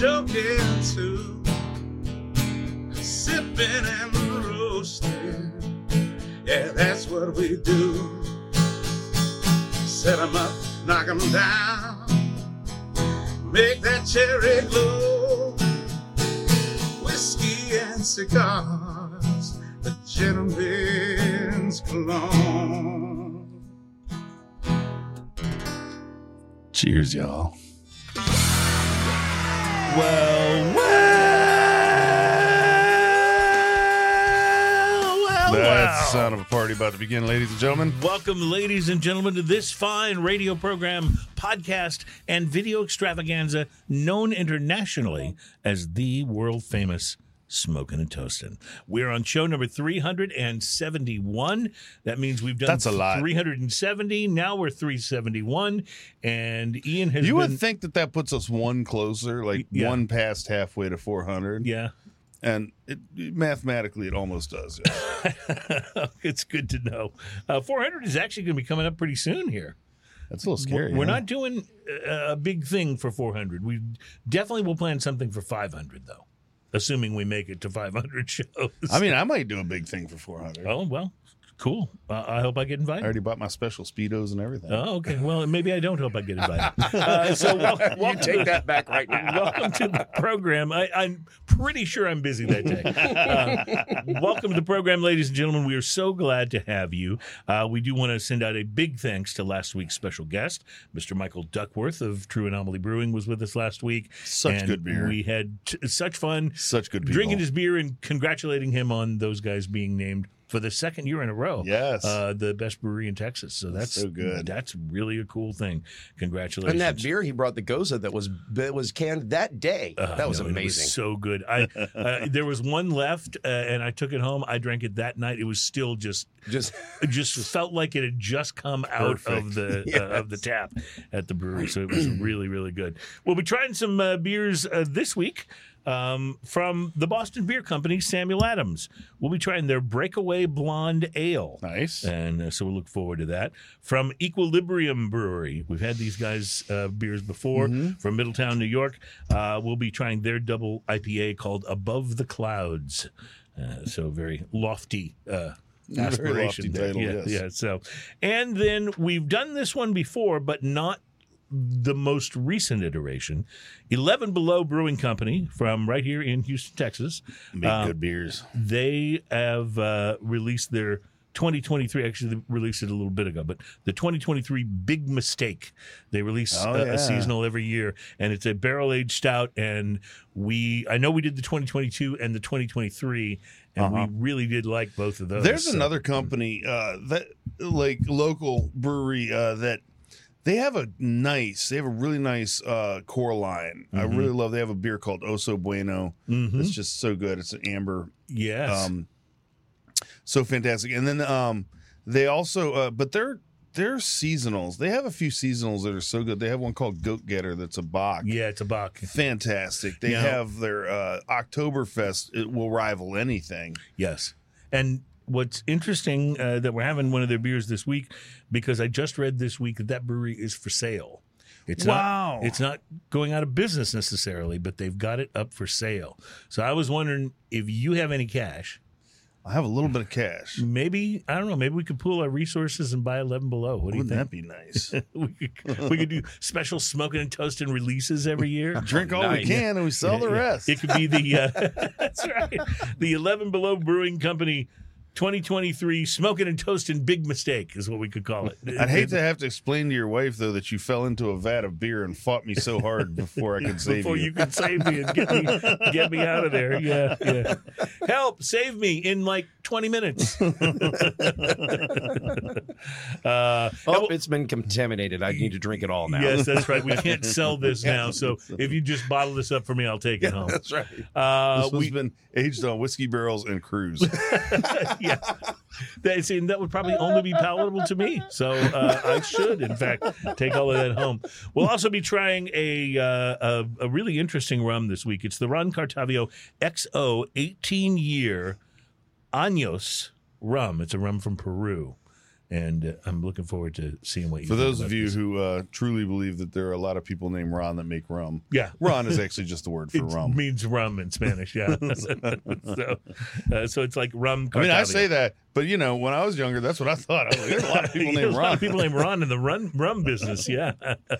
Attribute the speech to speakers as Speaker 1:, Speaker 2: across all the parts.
Speaker 1: joking too, sipping and roasting. Yeah, that's what we do. Set 'em up, knock 'em down, make that cherry glow. Whiskey and cigars, the gentleman's cologne.
Speaker 2: Cheers, y'all.
Speaker 3: Well.
Speaker 2: That's the sound of a party about to begin, ladies and gentlemen.
Speaker 3: Welcome, ladies and gentlemen, to this fine radio program, podcast, and video extravaganza known internationally as the world-famous Smokin' and Toastin'. We're on show number 371. That means we've done
Speaker 2: That's a lot.
Speaker 3: 370. Now we're 371. And Ian has
Speaker 2: You
Speaker 3: been...
Speaker 2: would think that puts us one closer, like
Speaker 3: Yeah.
Speaker 2: one past halfway to 400.
Speaker 3: Yeah.
Speaker 2: And mathematically, it almost does. Yeah.
Speaker 3: It's good to know. 400 is actually going to be coming up pretty soon here.
Speaker 2: That's a little scary.
Speaker 3: We're
Speaker 2: huh?
Speaker 3: not doing a big thing for 400. We definitely will plan something for 500, though, assuming we make it to 500 shows.
Speaker 2: I mean, I might do a big thing for 400.
Speaker 3: Oh, well, cool. I hope I get
Speaker 2: I
Speaker 3: invited.
Speaker 2: already bought my special Speedos and everything.
Speaker 3: Oh, okay. Well, maybe I don't hope I get invited.
Speaker 4: You take that back right now.
Speaker 3: Welcome to the program. I'm pretty sure I'm busy that day. Welcome to the program, ladies and gentlemen. We are so glad to have you. We do want to send out a big thanks to last week's special guest, Mr. Michael Duckworth of True Anomaly Brewing was with us last week.
Speaker 2: Such
Speaker 3: and
Speaker 2: good beer.
Speaker 3: We had such fun
Speaker 2: Such good people.
Speaker 3: drinking his beer and congratulating him on those guys being named for the second year in a row.
Speaker 2: Yes.
Speaker 3: The best brewery in Texas. So that's
Speaker 2: so good.
Speaker 3: That's really a cool thing. Congratulations.
Speaker 4: And that beer he brought, the Goza, that was canned that day. That was
Speaker 3: No,
Speaker 4: amazing.
Speaker 3: It was so good. There was one left, and I took it home. I drank it that night. It was still just it just felt like it had just come out of the tap at the brewery. So it was really, really good. We'll be trying some beers this week. From the Boston Beer Company, Samuel Adams. We'll be trying their Breakaway Blonde Ale.
Speaker 2: Nice.
Speaker 3: And so we'll look forward to that. From Equilibrium Brewery, we've had these guys' beers before. From Middletown, New York, we'll be trying their double IPA called Above the Clouds. So very lofty aspiration.
Speaker 2: Very lofty
Speaker 3: there.
Speaker 2: title, yes.
Speaker 3: So, and then we've done this one before, but not the most recent iteration. 11 Below Brewing Company from right here in Houston, Texas.
Speaker 2: Make good beers.
Speaker 3: They have released their 2023, actually they released it a little bit ago, but the 2023 Big Mistake. They release a seasonal every year, and it's a barrel-aged stout, and I know we did the 2022 and the 2023, and we really did like both of those.
Speaker 2: There's another company that, like, local brewery that they have a really nice core line. I really love. They have a beer called Oso Bueno. It's just so good. It's an amber.
Speaker 3: Yes.
Speaker 2: So fantastic. And then they also, but they're seasonals. They have a few seasonals that are so good. They have one called Goat Getter that's a Bach.
Speaker 3: Yeah, it's a Bach.
Speaker 2: Fantastic. They have their Oktoberfest. It will rival anything.
Speaker 3: Yes. And what's interesting that we're having one of their beers this week, because I just read this week that brewery is for sale. It's not going out of business necessarily, but they've got it up for sale. So I was wondering if you have any cash.
Speaker 2: I have a little bit of cash.
Speaker 3: Maybe, I don't know, maybe we could pool our resources and buy 11 Below. What do you
Speaker 2: Wouldn't
Speaker 3: think?
Speaker 2: that be nice?
Speaker 3: we could do special Smokin' and Toastin' releases every year.
Speaker 2: Drink all we can and we sell the rest.
Speaker 3: It could be the that's right. The 11 Below Brewing Company 2023 Smokin' and Toastin' Big Mistake is what we could call it.
Speaker 2: I'd hate to have to explain to your wife, though, that you fell into a vat of beer and fought me so hard before I could save
Speaker 3: Before
Speaker 2: you.
Speaker 3: you could save me and get me out of there. Yeah. Help, save me in like 20 minutes.
Speaker 4: It's been contaminated. I need to drink it all now.
Speaker 3: Yes, that's right. We can't sell this now. So if you just bottle this up for me, I'll take it home.
Speaker 2: That's right. This has been aged on whiskey barrels and cruise.
Speaker 3: Yeah. That would probably only be palatable to me. So I should, in fact, take all of that home. We'll also be trying a really interesting rum this week. It's the Ron Cartavio XO 18-year Años rum. It's a rum from Peru. And I'm looking forward to seeing what you
Speaker 2: For
Speaker 3: think
Speaker 2: those
Speaker 3: about
Speaker 2: of you
Speaker 3: this.
Speaker 2: who truly believe that there are a lot of people named Ron that make rum,
Speaker 3: Yeah.
Speaker 2: Ron is actually just the word for
Speaker 3: It
Speaker 2: rum.
Speaker 3: means rum in Spanish, yeah. So it's like rum.
Speaker 2: I mean, I
Speaker 3: Cartavia.
Speaker 2: say that, but when I was younger, that's what I thought. I was like, there's a lot of people
Speaker 3: There's
Speaker 2: named
Speaker 3: a lot
Speaker 2: Ron.
Speaker 3: of people named Ron in the rum business, yeah.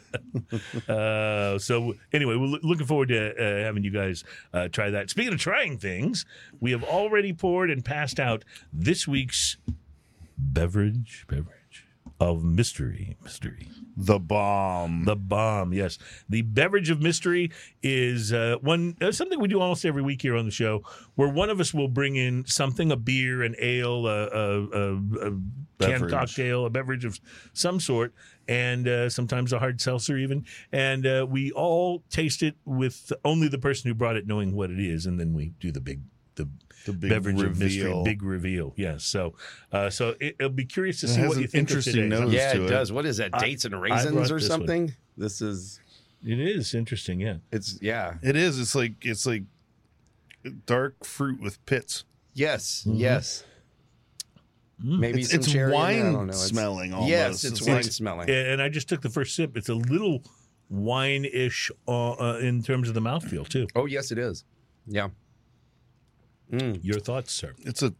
Speaker 3: So anyway, we're looking forward to having you guys try that. Speaking of trying things, we have already poured and passed out this week's beverage of mystery.
Speaker 2: The bomb.
Speaker 3: The bomb, yes. The beverage of mystery is something we do almost every week here on the show, where one of us will bring in something, a beer, an ale, a canned
Speaker 2: Beverage.
Speaker 3: cocktail, a beverage of some sort, and sometimes a hard seltzer even. And we all taste it with only the person who brought it knowing what it is, and then we do the big beverage of mystery,
Speaker 2: reveal.
Speaker 3: big reveal. Yes. So it'll be curious to
Speaker 2: It
Speaker 3: see
Speaker 2: has
Speaker 3: what you
Speaker 2: an
Speaker 3: think of
Speaker 2: interesting
Speaker 3: today.
Speaker 2: nose.
Speaker 4: Yeah,
Speaker 2: to
Speaker 4: it
Speaker 2: it.
Speaker 4: does. What is that? Dates and
Speaker 3: brought
Speaker 4: raisins or
Speaker 3: this one.
Speaker 4: something? This is.
Speaker 3: It is interesting, yeah.
Speaker 4: It's yeah.
Speaker 2: It is. It's like dark fruit with pits.
Speaker 4: Yes. Yes. Maybe
Speaker 2: It's,
Speaker 4: some
Speaker 2: it's
Speaker 4: cherry in there, I don't
Speaker 2: wine
Speaker 4: know.
Speaker 2: smelling almost.
Speaker 4: Yes, it's wine smelling.
Speaker 3: And I just took the first sip. It's a little wine-ish in terms of the mouthfeel, too.
Speaker 4: Oh, yes, it is. Yeah.
Speaker 3: Your thoughts, sir?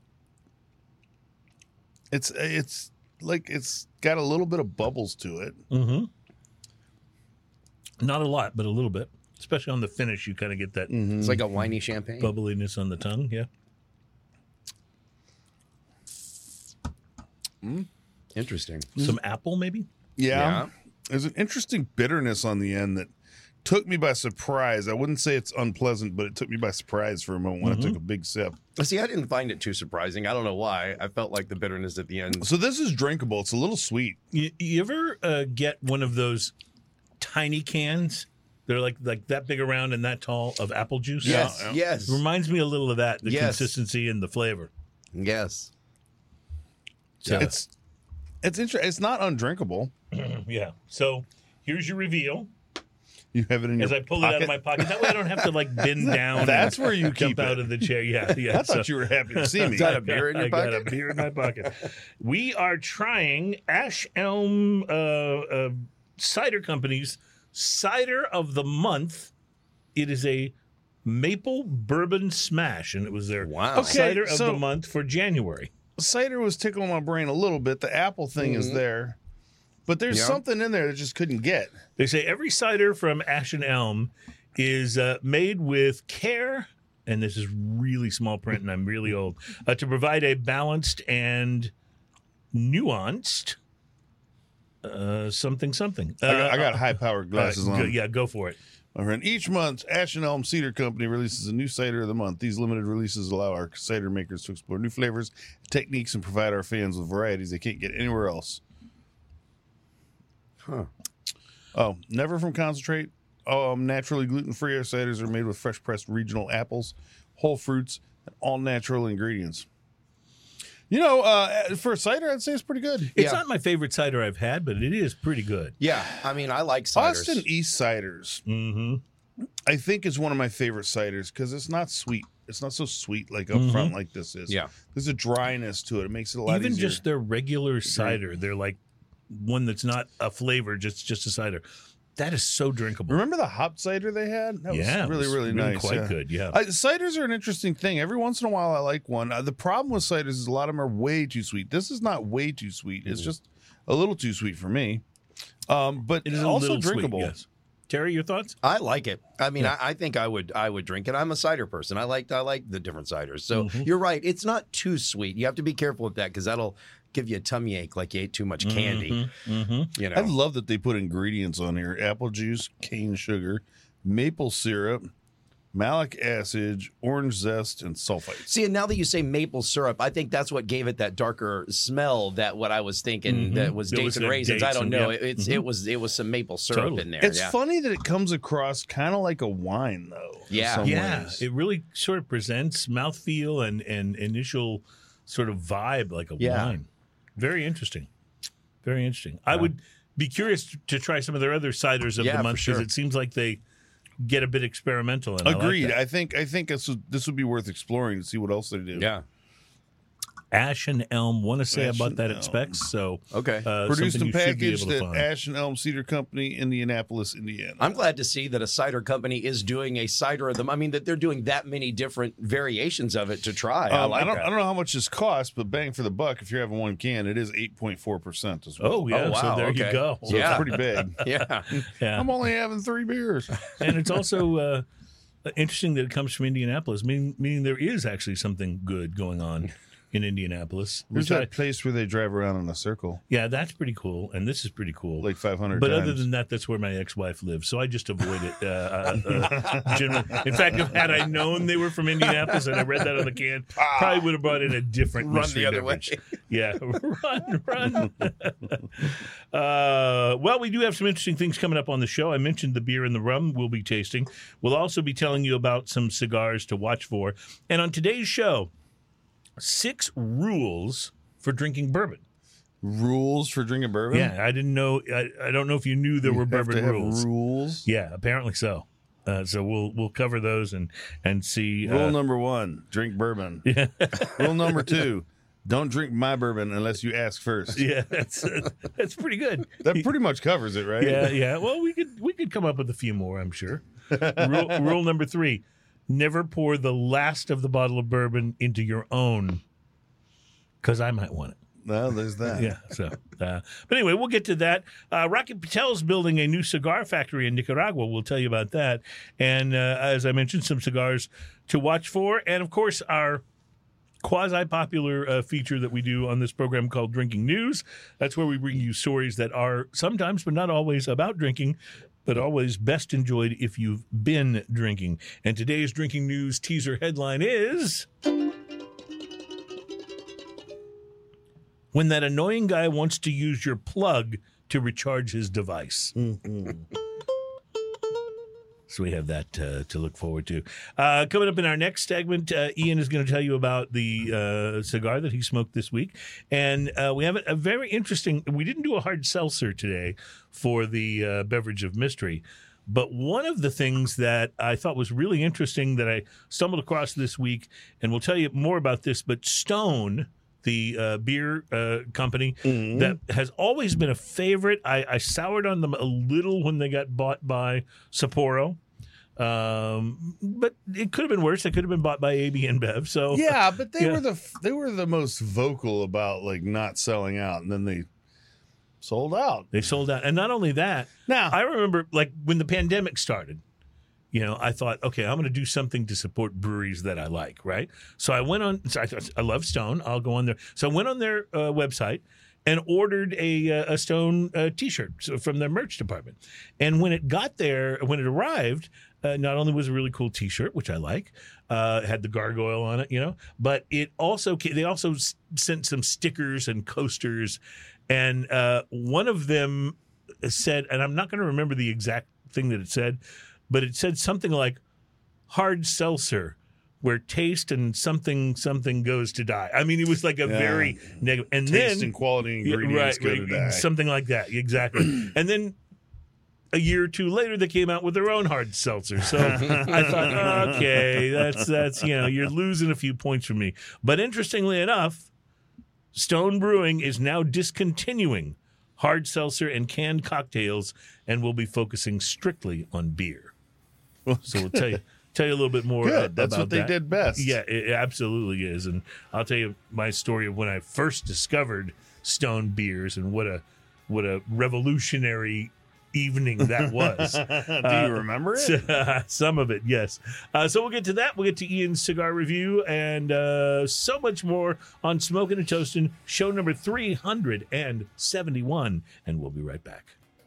Speaker 2: It's like it's got a little bit of bubbles to it.
Speaker 3: Mm-hmm. Not a lot, but a little bit. Especially on the finish, you kind of get that
Speaker 4: It's like a winey champagne.
Speaker 3: bubbliness on the tongue, yeah.
Speaker 4: Interesting.
Speaker 3: Some apple, maybe?
Speaker 2: Yeah. There's an interesting bitterness on the end that took me by surprise. I wouldn't say it's unpleasant, but it took me by surprise for a moment when I took a big sip.
Speaker 4: See, I didn't find it too surprising. I don't know why. I felt like the bitterness at the end.
Speaker 2: So this is drinkable. It's a little sweet.
Speaker 3: You ever get one of those tiny cans? They're like that big around and that tall of apple juice?
Speaker 4: Yes.
Speaker 2: Yeah.
Speaker 4: Yes.
Speaker 3: It reminds me a little of that, the
Speaker 4: Yes.
Speaker 3: consistency and the flavor.
Speaker 4: Yes.
Speaker 3: So,
Speaker 2: It's interesting. It's not undrinkable.
Speaker 3: yeah. So here's your reveal.
Speaker 2: You have it in your
Speaker 3: As I pull
Speaker 2: pocket.
Speaker 3: it out of my pocket. That way I don't have to bend down.
Speaker 2: That's
Speaker 3: and
Speaker 2: where you
Speaker 3: jump
Speaker 2: keep
Speaker 3: out
Speaker 2: it.
Speaker 3: of the chair. Yeah, yeah.
Speaker 2: I thought you were happy to see me.
Speaker 4: Is that a beer in your
Speaker 3: I got a
Speaker 4: pocket?
Speaker 3: beer in my pocket. We are trying Ash Elm Cider Company's Cider of the Month. It is a maple bourbon smash, and it was their
Speaker 4: Wow.
Speaker 2: Okay,
Speaker 3: cider of
Speaker 2: so-
Speaker 3: the month for January.
Speaker 2: Cider was tickling my brain a little bit. The apple thing is there, but there's
Speaker 4: Yeah.
Speaker 2: something in there that just couldn't get.
Speaker 3: They say every cider from Ash and Elm is made with care, and this is really small print, and I'm really old, to provide a balanced and nuanced something.
Speaker 2: I got high-powered glasses on.
Speaker 3: Yeah, go for it.
Speaker 2: All right. Each month, Ash and Elm Cider Company releases a new cider of the month. These limited releases allow our cider makers to explore new flavors, techniques, and provide our fans with varieties they can't get anywhere else.
Speaker 4: Huh.
Speaker 2: Oh, never from concentrate. Naturally gluten-free. Our ciders are made with fresh-pressed regional apples, whole fruits, and all-natural ingredients. For a cider, I'd say it's pretty good.
Speaker 3: It's
Speaker 4: Yeah.
Speaker 3: not my favorite cider I've had, but it is pretty good.
Speaker 4: Yeah. I mean, I like ciders.
Speaker 2: Austin East Ciders, I think, is one of my favorite ciders because it's not sweet. It's not so sweet like up front like this is.
Speaker 4: Yeah.
Speaker 2: There's a dryness to it. It makes it a lot
Speaker 3: Even
Speaker 2: easier.
Speaker 3: just their regular cider, they're like one that's not a flavor, just a cider. That is so drinkable.
Speaker 2: Remember the hop cider they had? That was
Speaker 3: Yeah, it
Speaker 2: really,
Speaker 3: was
Speaker 2: really nice.
Speaker 3: quite
Speaker 2: yeah.
Speaker 3: good. Yeah.
Speaker 2: Ciders are an interesting thing. Every once in a while, I like one. The problem with ciders is a lot of them are way too sweet. This is not way too sweet. It's just a little too sweet for me. But
Speaker 3: It is a
Speaker 2: also
Speaker 3: little sweet,
Speaker 2: drinkable.
Speaker 3: yes. Terry, your thoughts?
Speaker 4: I like it. I mean, I think I would drink it. I'm a cider person. I like the different ciders. So you're right. It's not too sweet. You have to be careful with that because that'll give you a tummy ache like you ate too much candy. You know.
Speaker 2: I love that they put ingredients on here: apple juice, cane sugar, maple syrup, malic acid, orange zest, and sulfites.
Speaker 4: See, and now that you say maple syrup, I think that's what gave it that darker smell. That what I was thinking that was
Speaker 3: It
Speaker 4: dates
Speaker 3: was
Speaker 4: and
Speaker 3: the
Speaker 4: raisins.
Speaker 3: dates
Speaker 4: I don't
Speaker 3: and-
Speaker 4: know.
Speaker 3: yeah.
Speaker 4: It was some maple syrup
Speaker 3: Totally.
Speaker 4: in there.
Speaker 2: It's
Speaker 4: yeah.
Speaker 2: funny that it comes across kind of like a wine, though. in
Speaker 4: Yeah.
Speaker 2: some
Speaker 3: Yeah,
Speaker 2: ways.
Speaker 3: it really sort of presents mouthfeel and initial sort of vibe like a
Speaker 4: Yeah.
Speaker 3: wine. Very interesting. Very interesting. I would be curious to try some of their other ciders of
Speaker 4: Yeah,
Speaker 3: the
Speaker 4: for
Speaker 3: month because
Speaker 4: sure.
Speaker 3: it seems like they get a bit experimental. And
Speaker 2: Agreed.
Speaker 3: I like that.
Speaker 2: I think this would be worth exploring to see what else they do.
Speaker 4: Yeah.
Speaker 3: Ash and Elm. Want to say
Speaker 2: Ash
Speaker 3: about
Speaker 2: and
Speaker 3: that
Speaker 2: Elm.
Speaker 3: at Specs. So
Speaker 4: Okay.
Speaker 2: Produced
Speaker 3: something
Speaker 2: and
Speaker 3: you should be
Speaker 2: packaged
Speaker 3: able to
Speaker 2: at
Speaker 3: find.
Speaker 2: Ash and Elm Cedar Company, Indianapolis, Indiana.
Speaker 4: I'm glad to see that a cider company is doing a cider of them. I mean, that they're doing that many different variations of it to try. I like
Speaker 2: I
Speaker 4: that.
Speaker 2: don't know how much this costs, but bang for the buck, if you're having one can, it is 8.4% as well.
Speaker 3: Oh yeah,
Speaker 4: Oh, wow,
Speaker 3: so there you
Speaker 4: okay.
Speaker 3: go.
Speaker 2: So
Speaker 4: Yeah.
Speaker 2: it's pretty big.
Speaker 4: Yeah.
Speaker 3: Yeah.
Speaker 2: I'm only having 3 beers.
Speaker 3: And it's also interesting that it comes from Indianapolis, meaning there is actually something good going on in Indianapolis.
Speaker 2: There's
Speaker 3: which
Speaker 2: that place where they drive around in a circle,
Speaker 3: yeah, that's pretty cool, and this is pretty cool.
Speaker 2: like 500
Speaker 3: But
Speaker 2: times.
Speaker 3: other than that, that's where my ex-wife lives, so I just avoid it. Generally. In fact, had I known they were from Indianapolis and I read that on the can, probably would have brought in a different
Speaker 4: Run
Speaker 3: mystery
Speaker 4: the other
Speaker 3: beverage.
Speaker 4: way.
Speaker 3: Yeah, run. Well, we do have some interesting things coming up on the show. I mentioned the beer and the rum we'll be tasting. We'll also be telling you about some cigars to watch for. And on today's show, 6 rules for drinking bourbon.
Speaker 2: Rules for drinking bourbon?
Speaker 3: Yeah, I didn't know. I don't know if you knew there were
Speaker 2: Have to
Speaker 3: bourbon
Speaker 2: have
Speaker 3: rules.
Speaker 2: rules.
Speaker 3: Yeah, apparently so. So we'll cover those and see.
Speaker 2: Rule number 1, drink bourbon.
Speaker 3: Yeah.
Speaker 2: Rule number 2, don't drink my bourbon unless you ask first.
Speaker 3: Yeah, that's pretty good.
Speaker 2: That pretty much covers it, right?
Speaker 3: Yeah. Well, we could come up with a few more, I'm sure. Rule number 3: never pour the last of the bottle of bourbon into your own, because I might want it.
Speaker 2: Well, there's that.
Speaker 3: Yeah. So, but anyway, we'll get to that. Rocky Patel's building a new cigar factory in Nicaragua. We'll tell you about that. And as I mentioned, some cigars to watch for, and of course our quasi-popular feature that we do on this program called Drinking News. That's where we bring you stories that are sometimes, but not always, about drinking, but always best enjoyed if you've been drinking. And today's Drinking News teaser headline is: when that annoying guy wants to use your plug to recharge his device. So we have that to look forward to. Coming up in our next segment, Ian is going to tell you about the cigar that he smoked this week. And we have a very interesting, we didn't do a hard seltzer today for the beverage of mystery. But one of the things that I thought was really interesting that I stumbled across this week, and we'll tell you more about this, but Stone, the beer company that has always been a favorite. I soured on them a little when they got bought by Sapporo. But it could have been worse. They could have been bought by AB InBev. So
Speaker 2: Yeah, but they
Speaker 3: Yeah.
Speaker 2: were the most vocal about like not selling out, and then they sold out.
Speaker 3: they sold out. And not only that,
Speaker 2: Now,
Speaker 3: I remember like when the pandemic started, I thought, okay, I'm going to do something to support breweries that I like, right? So I went on, I thought, I love Stone. I'll go on there. So I went on their website and ordered a Stone T-shirt from their merch department. And when it got there, when it arrived, not only was it a really cool T-shirt, which I like, it had the gargoyle on it, but they also sent some stickers and coasters. And one of them said, and I'm not going to remember the exact thing that it said, but it said something like hard seltzer, where taste and something goes to die. I mean, it was like a very negative. And
Speaker 2: taste
Speaker 3: then
Speaker 2: and quality ingredients go to die.
Speaker 3: something like that, exactly. And then a year or two later, they came out with their own hard seltzer. So I thought, okay, that's you're losing a few points from me. But interestingly enough, Stone Brewing is now discontinuing hard seltzer and canned cocktails, and will be focusing strictly on beer. So we'll tell you a little bit more.
Speaker 2: Good. That's
Speaker 3: about
Speaker 2: what they
Speaker 3: that.
Speaker 2: did best.
Speaker 3: Yeah, it absolutely is. And I'll tell you my story of when I first discovered Stone beers and what a revolutionary evening that was.
Speaker 2: Do you remember it?
Speaker 3: Some of it, yes. So we'll get to that. We'll get to Ian's cigar review and so much more on Smoking and Toasting, show number 371. And we'll be right back.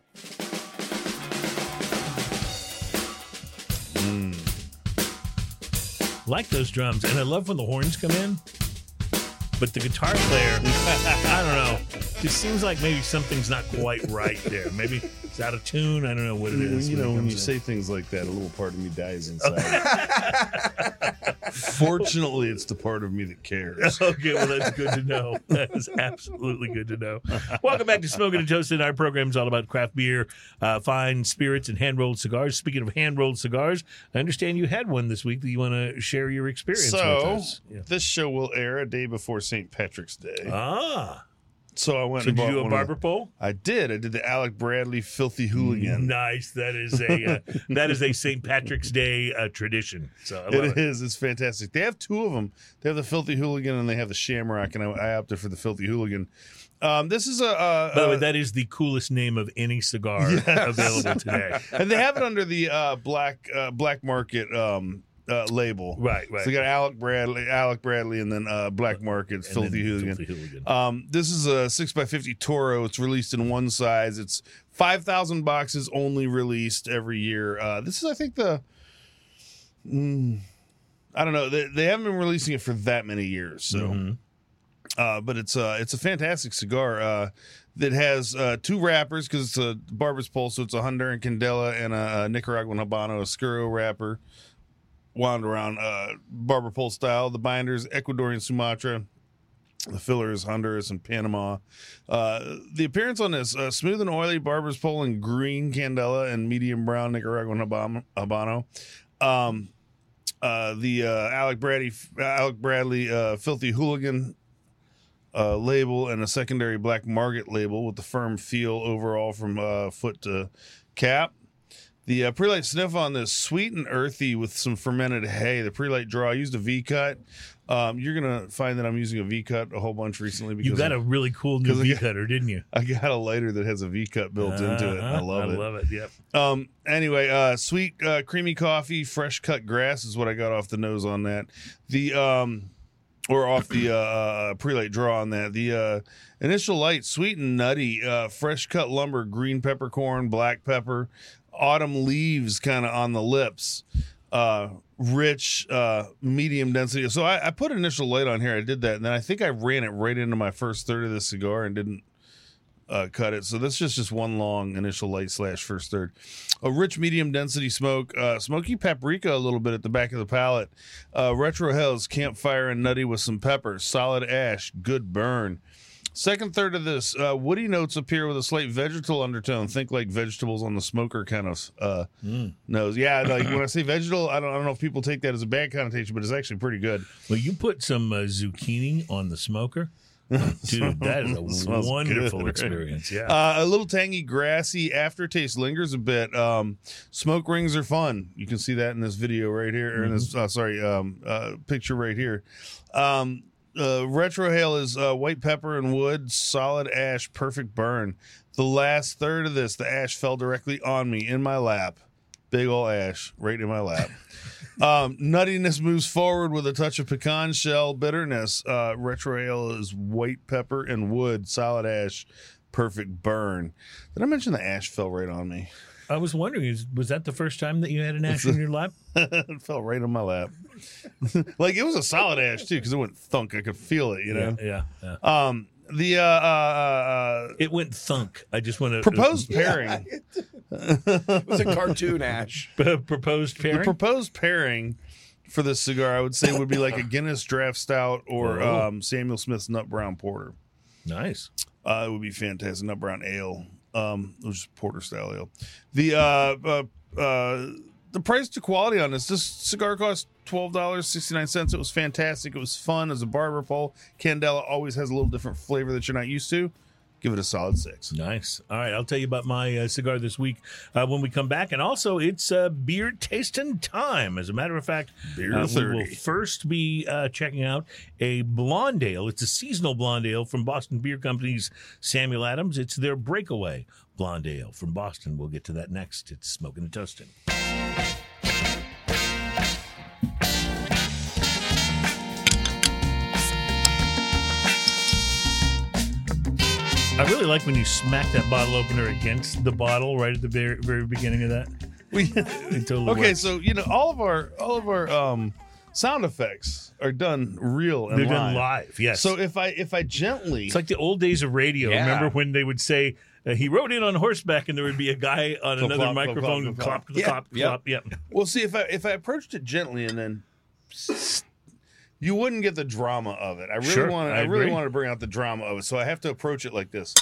Speaker 3: Like those drums. And I love when the horns come in. But the guitar player, I don't know. It seems like maybe something's not quite right there. Maybe it's out of tune. I don't know what it is.
Speaker 2: When you say things like that, a little part of me dies inside. Fortunately, it's the part of me that cares.
Speaker 3: Okay, well, that's good to know. That is absolutely good to know. Welcome back to Smoking and Toasting. Our program is all about craft beer, fine spirits, and hand-rolled cigars. Speaking of hand-rolled cigars, I understand you had one this week that you want to share your experience with us.
Speaker 2: This show will air a day before St. Patrick's Day.
Speaker 3: Ah.
Speaker 2: So I went
Speaker 3: So
Speaker 2: and
Speaker 3: did
Speaker 2: bought
Speaker 3: you do a
Speaker 2: one
Speaker 3: barber
Speaker 2: of,
Speaker 3: pole?
Speaker 2: I did. I did the Alec Bradley Filthy Hooligan.
Speaker 3: Nice. That is a St. Patrick's Day tradition. So I love
Speaker 2: It is. It's fantastic. They have two of them. They have the Filthy Hooligan and they have the Shamrock, and I opted for the Filthy Hooligan. This is
Speaker 3: By the way, that is the coolest name of any cigar available today.
Speaker 2: and they have it under the black market label.
Speaker 3: Right.
Speaker 2: So they got Alec Bradley, and then Black Market Filthy Hooligan. This is a 6x50 Toro. It's released in one size. It's 5,000 boxes only released every year. This is, I think, I don't know. They haven't been releasing it for that many years. So, but it's a fantastic cigar. That has two wrappers because it's a barber's pole, so it's a Honduran Candela and a Nicaraguan Habano Oscuro wrapper. Wound around barber pole style. The binders, Ecuadorian Sumatra. The fillers, Honduras and Panama. The appearance on this, smooth and oily barber's pole in green Candela and medium brown Nicaraguan Habano. The Alec Bradley Filthy Hooligan label and a secondary Black Market label with the firm feel overall from foot to cap. The pre-light sniff on this, sweet and earthy with some fermented hay. The pre-light draw, I used a V-cut. You're going to find that I'm using a V-cut a whole bunch recently. Because
Speaker 3: you got a really cool new V-cutter, didn't you?
Speaker 2: I got a lighter that has a V-cut built into it. I love it.
Speaker 3: Yep.
Speaker 2: Anyway, sweet, creamy coffee, fresh cut grass is what I got off the nose on that. Or off the pre-light draw on that. The initial light, sweet and nutty, fresh cut lumber, green peppercorn, black pepper, autumn leaves kind of on the lips, rich, medium density. So I put initial light on here. I did that, and then I think I ran it right into my first third of the cigar and didn't cut it. So this is just one long initial light / first third. A rich medium density smoke, smoky paprika a little bit at the back of the palate. Retro Hells, campfire and nutty with some pepper. Solid ash, good burn. Second third of this, woody notes appear with a slight vegetal undertone. Think like vegetables on the smoker kind of nose. Yeah, like when I say vegetal, I don't know if people take that as a bad connotation, but it's actually pretty good.
Speaker 3: Well, you put some zucchini on the smoker. Dude, that is a wonderful experience. Yeah,
Speaker 2: a little tangy, grassy aftertaste lingers a bit. Smoke rings are fun. You can see that in this video right here, or in this picture right here. Retro Hail is white pepper and wood, solid ash, perfect burn. The last third of this, the ash fell directly on me in my lap. Big ol' ash right in my lap. Nuttiness moves forward with a touch of pecan shell bitterness. Retro Ale is white pepper and wood, solid ash, perfect burn. Did I mention the ash fell right on me?
Speaker 3: I was wondering, was that the first time that you had an ash in your lap?
Speaker 2: It fell right on my lap. Like it was a solid ash too, because it went thunk. I could feel it, you know.
Speaker 3: Yeah.
Speaker 2: It
Speaker 3: went thunk. I just want to
Speaker 2: proposed pairing.
Speaker 4: It was a cartoon ash.
Speaker 3: Proposed pairing.
Speaker 2: The proposed pairing for this cigar, I would say, would be like a Guinness Draft Stout or Samuel Smith's Nut Brown Porter.
Speaker 3: Nice.
Speaker 2: It would be fantastic. Nut Brown Ale. It was just porter style ale. The price to quality on this cigar cost $12.69. It was fantastic. It was fun as a barber pole. Candela always has a little different flavor that you're not used to. Give it a solid 6.
Speaker 3: Nice. All right, I'll tell you about my cigar this week when we come back. And also, it's beer tasting time. As a matter of fact, we will first be checking out a blonde ale. It's a seasonal blonde ale from Boston Beer Company's Samuel Adams. It's their Breakaway blonde ale from Boston. We'll get to that next. It's Smoking and Toasting. I really like when you smack that bottle opener against the bottle right at the very, very beginning of that.
Speaker 2: Works. So all of our sound effects are done real and
Speaker 3: they're done live. Yes.
Speaker 2: So if I gently,
Speaker 3: it's like the old days of radio. Yeah. Remember when they would say he rode in on horseback and there would be a guy on another microphone and clop. Yep.
Speaker 2: Well, see if I approached it gently and then. You wouldn't get the drama of it. I really want to bring out the drama of it, so I have to approach it like this.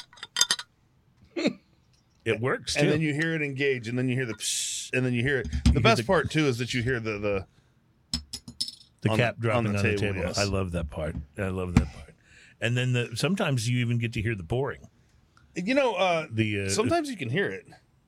Speaker 3: It works, too.
Speaker 2: And then you hear it engage, and then you hear the psh, and then you hear it. The best part, too, is that you hear the
Speaker 3: cap dropping on the table. Yes. I love that part. and then sometimes you even get to hear the pouring.
Speaker 2: Sometimes you can hear it.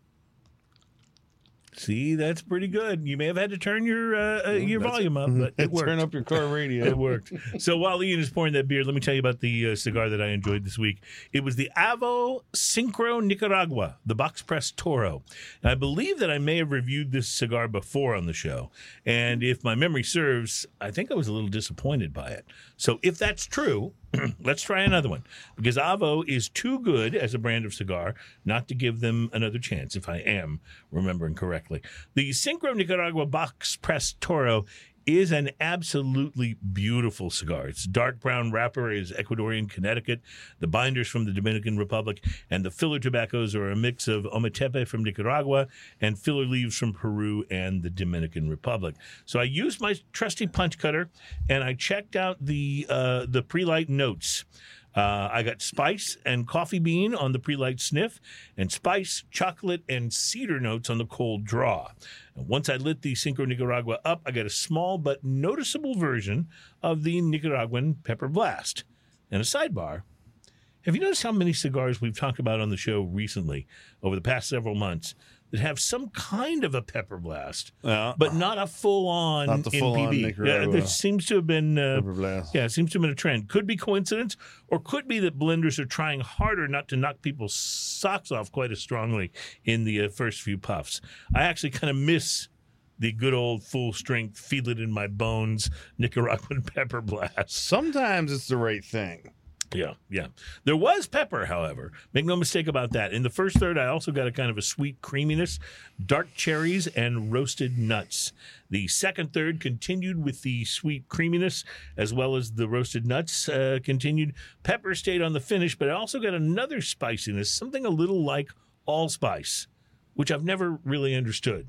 Speaker 3: See, that's pretty good. You may have had to turn your volume up, but it worked.
Speaker 2: Turn up your car radio.
Speaker 3: It worked. So while Ian is pouring that beer, let me tell you about the cigar that I enjoyed this week. It was the Avo Syncro Nicaragua, the box press Toro. And I believe that I may have reviewed this cigar before on the show. And if my memory serves, I think I was a little disappointed by it. So if that's true, let's try another one, because Avo is too good as a brand of cigar not to give them another chance, if I am remembering correctly. The Syncro Nicaragua Box Press Toro is an absolutely beautiful cigar. Its dark brown wrapper is Ecuadorian Connecticut. The binders from the Dominican Republic and the filler tobaccos are a mix of Ometepe from Nicaragua and filler leaves from Peru and the Dominican Republic. So I used my trusty punch cutter and I checked out the pre-light notes. I got spice and coffee bean on the pre-light sniff, and spice, chocolate, and cedar notes on the cold draw. And once I lit the Syncro Nicaragua up, I got a small but noticeable version of the Nicaraguan Pepper Blast. And a sidebar, have you noticed how many cigars we've talked about on the show recently over the past several months that have some kind of a pepper blast, but not a full-on
Speaker 2: not the full-on
Speaker 3: NPB?
Speaker 2: Nicaragua.
Speaker 3: There seems to have been
Speaker 2: Pepper blast.
Speaker 3: it seems to have been a trend. Could be coincidence, or could be that blenders are trying harder not to knock people's socks off quite as strongly in the first few puffs. I actually kind of miss the good old full-strength, feel it in my bones Nicaraguan pepper blast.
Speaker 2: Sometimes it's the right thing.
Speaker 3: Yeah. There was pepper, however. Make no mistake about that. In the first third, I also got a kind of a sweet creaminess, dark cherries, and roasted nuts. The second third continued with the sweet creaminess, as well as the roasted nuts continued. Pepper stayed on the finish, but I also got another spiciness, something a little like allspice, which I've never really understood.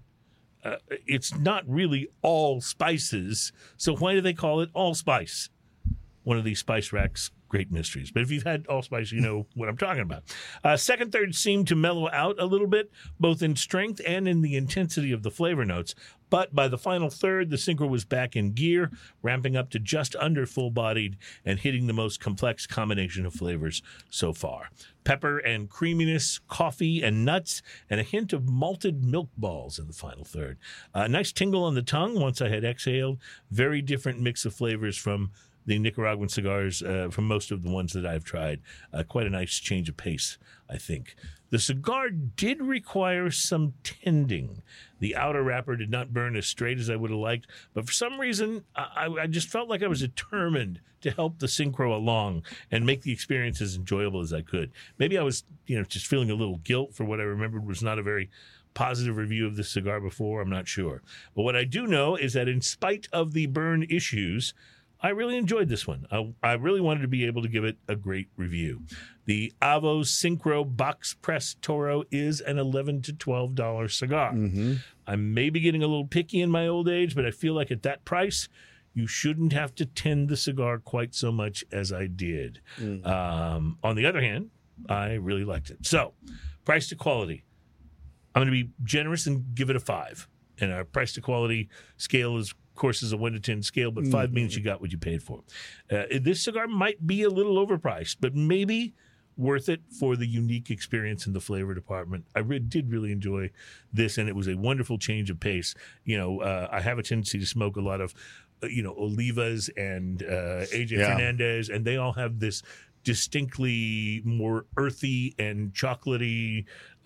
Speaker 3: It's not really all spices, so why do they call it allspice? One of these Spice Rack's great mysteries. But if you've had allspice, you know what I'm talking about. Second third seemed to mellow out a little bit, both in strength and in the intensity of the flavor notes. But by the final third, the Syncro was back in gear, ramping up to just under full-bodied and hitting the most complex combination of flavors so far. Pepper and creaminess, coffee and nuts, and a hint of malted milk balls in the final third. A nice tingle on the tongue once I had exhaled. Very different mix of flavors from the Nicaraguan cigars, from most of the ones that I've tried. Quite a nice change of pace, I think. The cigar did require some tending. The outer wrapper did not burn as straight as I would have liked, but for some reason, I just felt like I was determined to help the Syncro along and make the experience as enjoyable as I could. Maybe I was, just feeling a little guilt for what I remembered was not a very positive review of this cigar before. I'm not sure. But what I do know is that in spite of the burn issues, I really enjoyed this one. I really wanted to be able to give it a great review. The Avo Syncro Box Press Toro is an $11 to $12 cigar. Mm-hmm. I may be getting a little picky in my old age, but I feel like at that price, you shouldn't have to tend the cigar quite so much as I did. Mm-hmm. On the other hand, I really liked it. So, price to quality. I'm going to be generous and give it a 5. And our price to quality scale is, of course, is a 1 to 10 scale, but 5 means you got what you paid for. This cigar might be a little overpriced, but maybe worth it for the unique experience in the flavor department. I did really enjoy this, and it was a wonderful change of pace. I have a tendency to smoke a lot of, Olivas and AJ Fernandez, and they all have this distinctly more earthy and chocolatey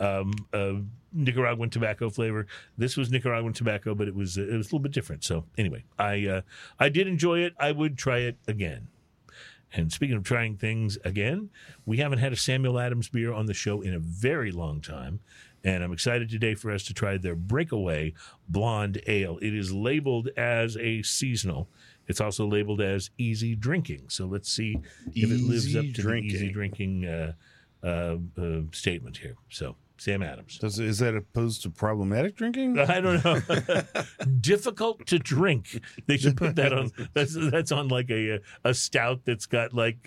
Speaker 3: Nicaraguan tobacco flavor. This was Nicaraguan tobacco, but it was a little bit different. So anyway, I did enjoy it. I would try it again. And speaking of trying things again, we haven't had a Samuel Adams beer on the show in a very long time. And I'm excited today for us to try their Breakaway Blonde Ale. It is labeled as a seasonal. It's also labeled as easy drinking. So let's see if it lives up to the easy drinking statement here. So, Sam Adams.
Speaker 2: Is that opposed to problematic drinking?
Speaker 3: I don't know. Difficult to drink. They should put that on. That's on like a stout that's got like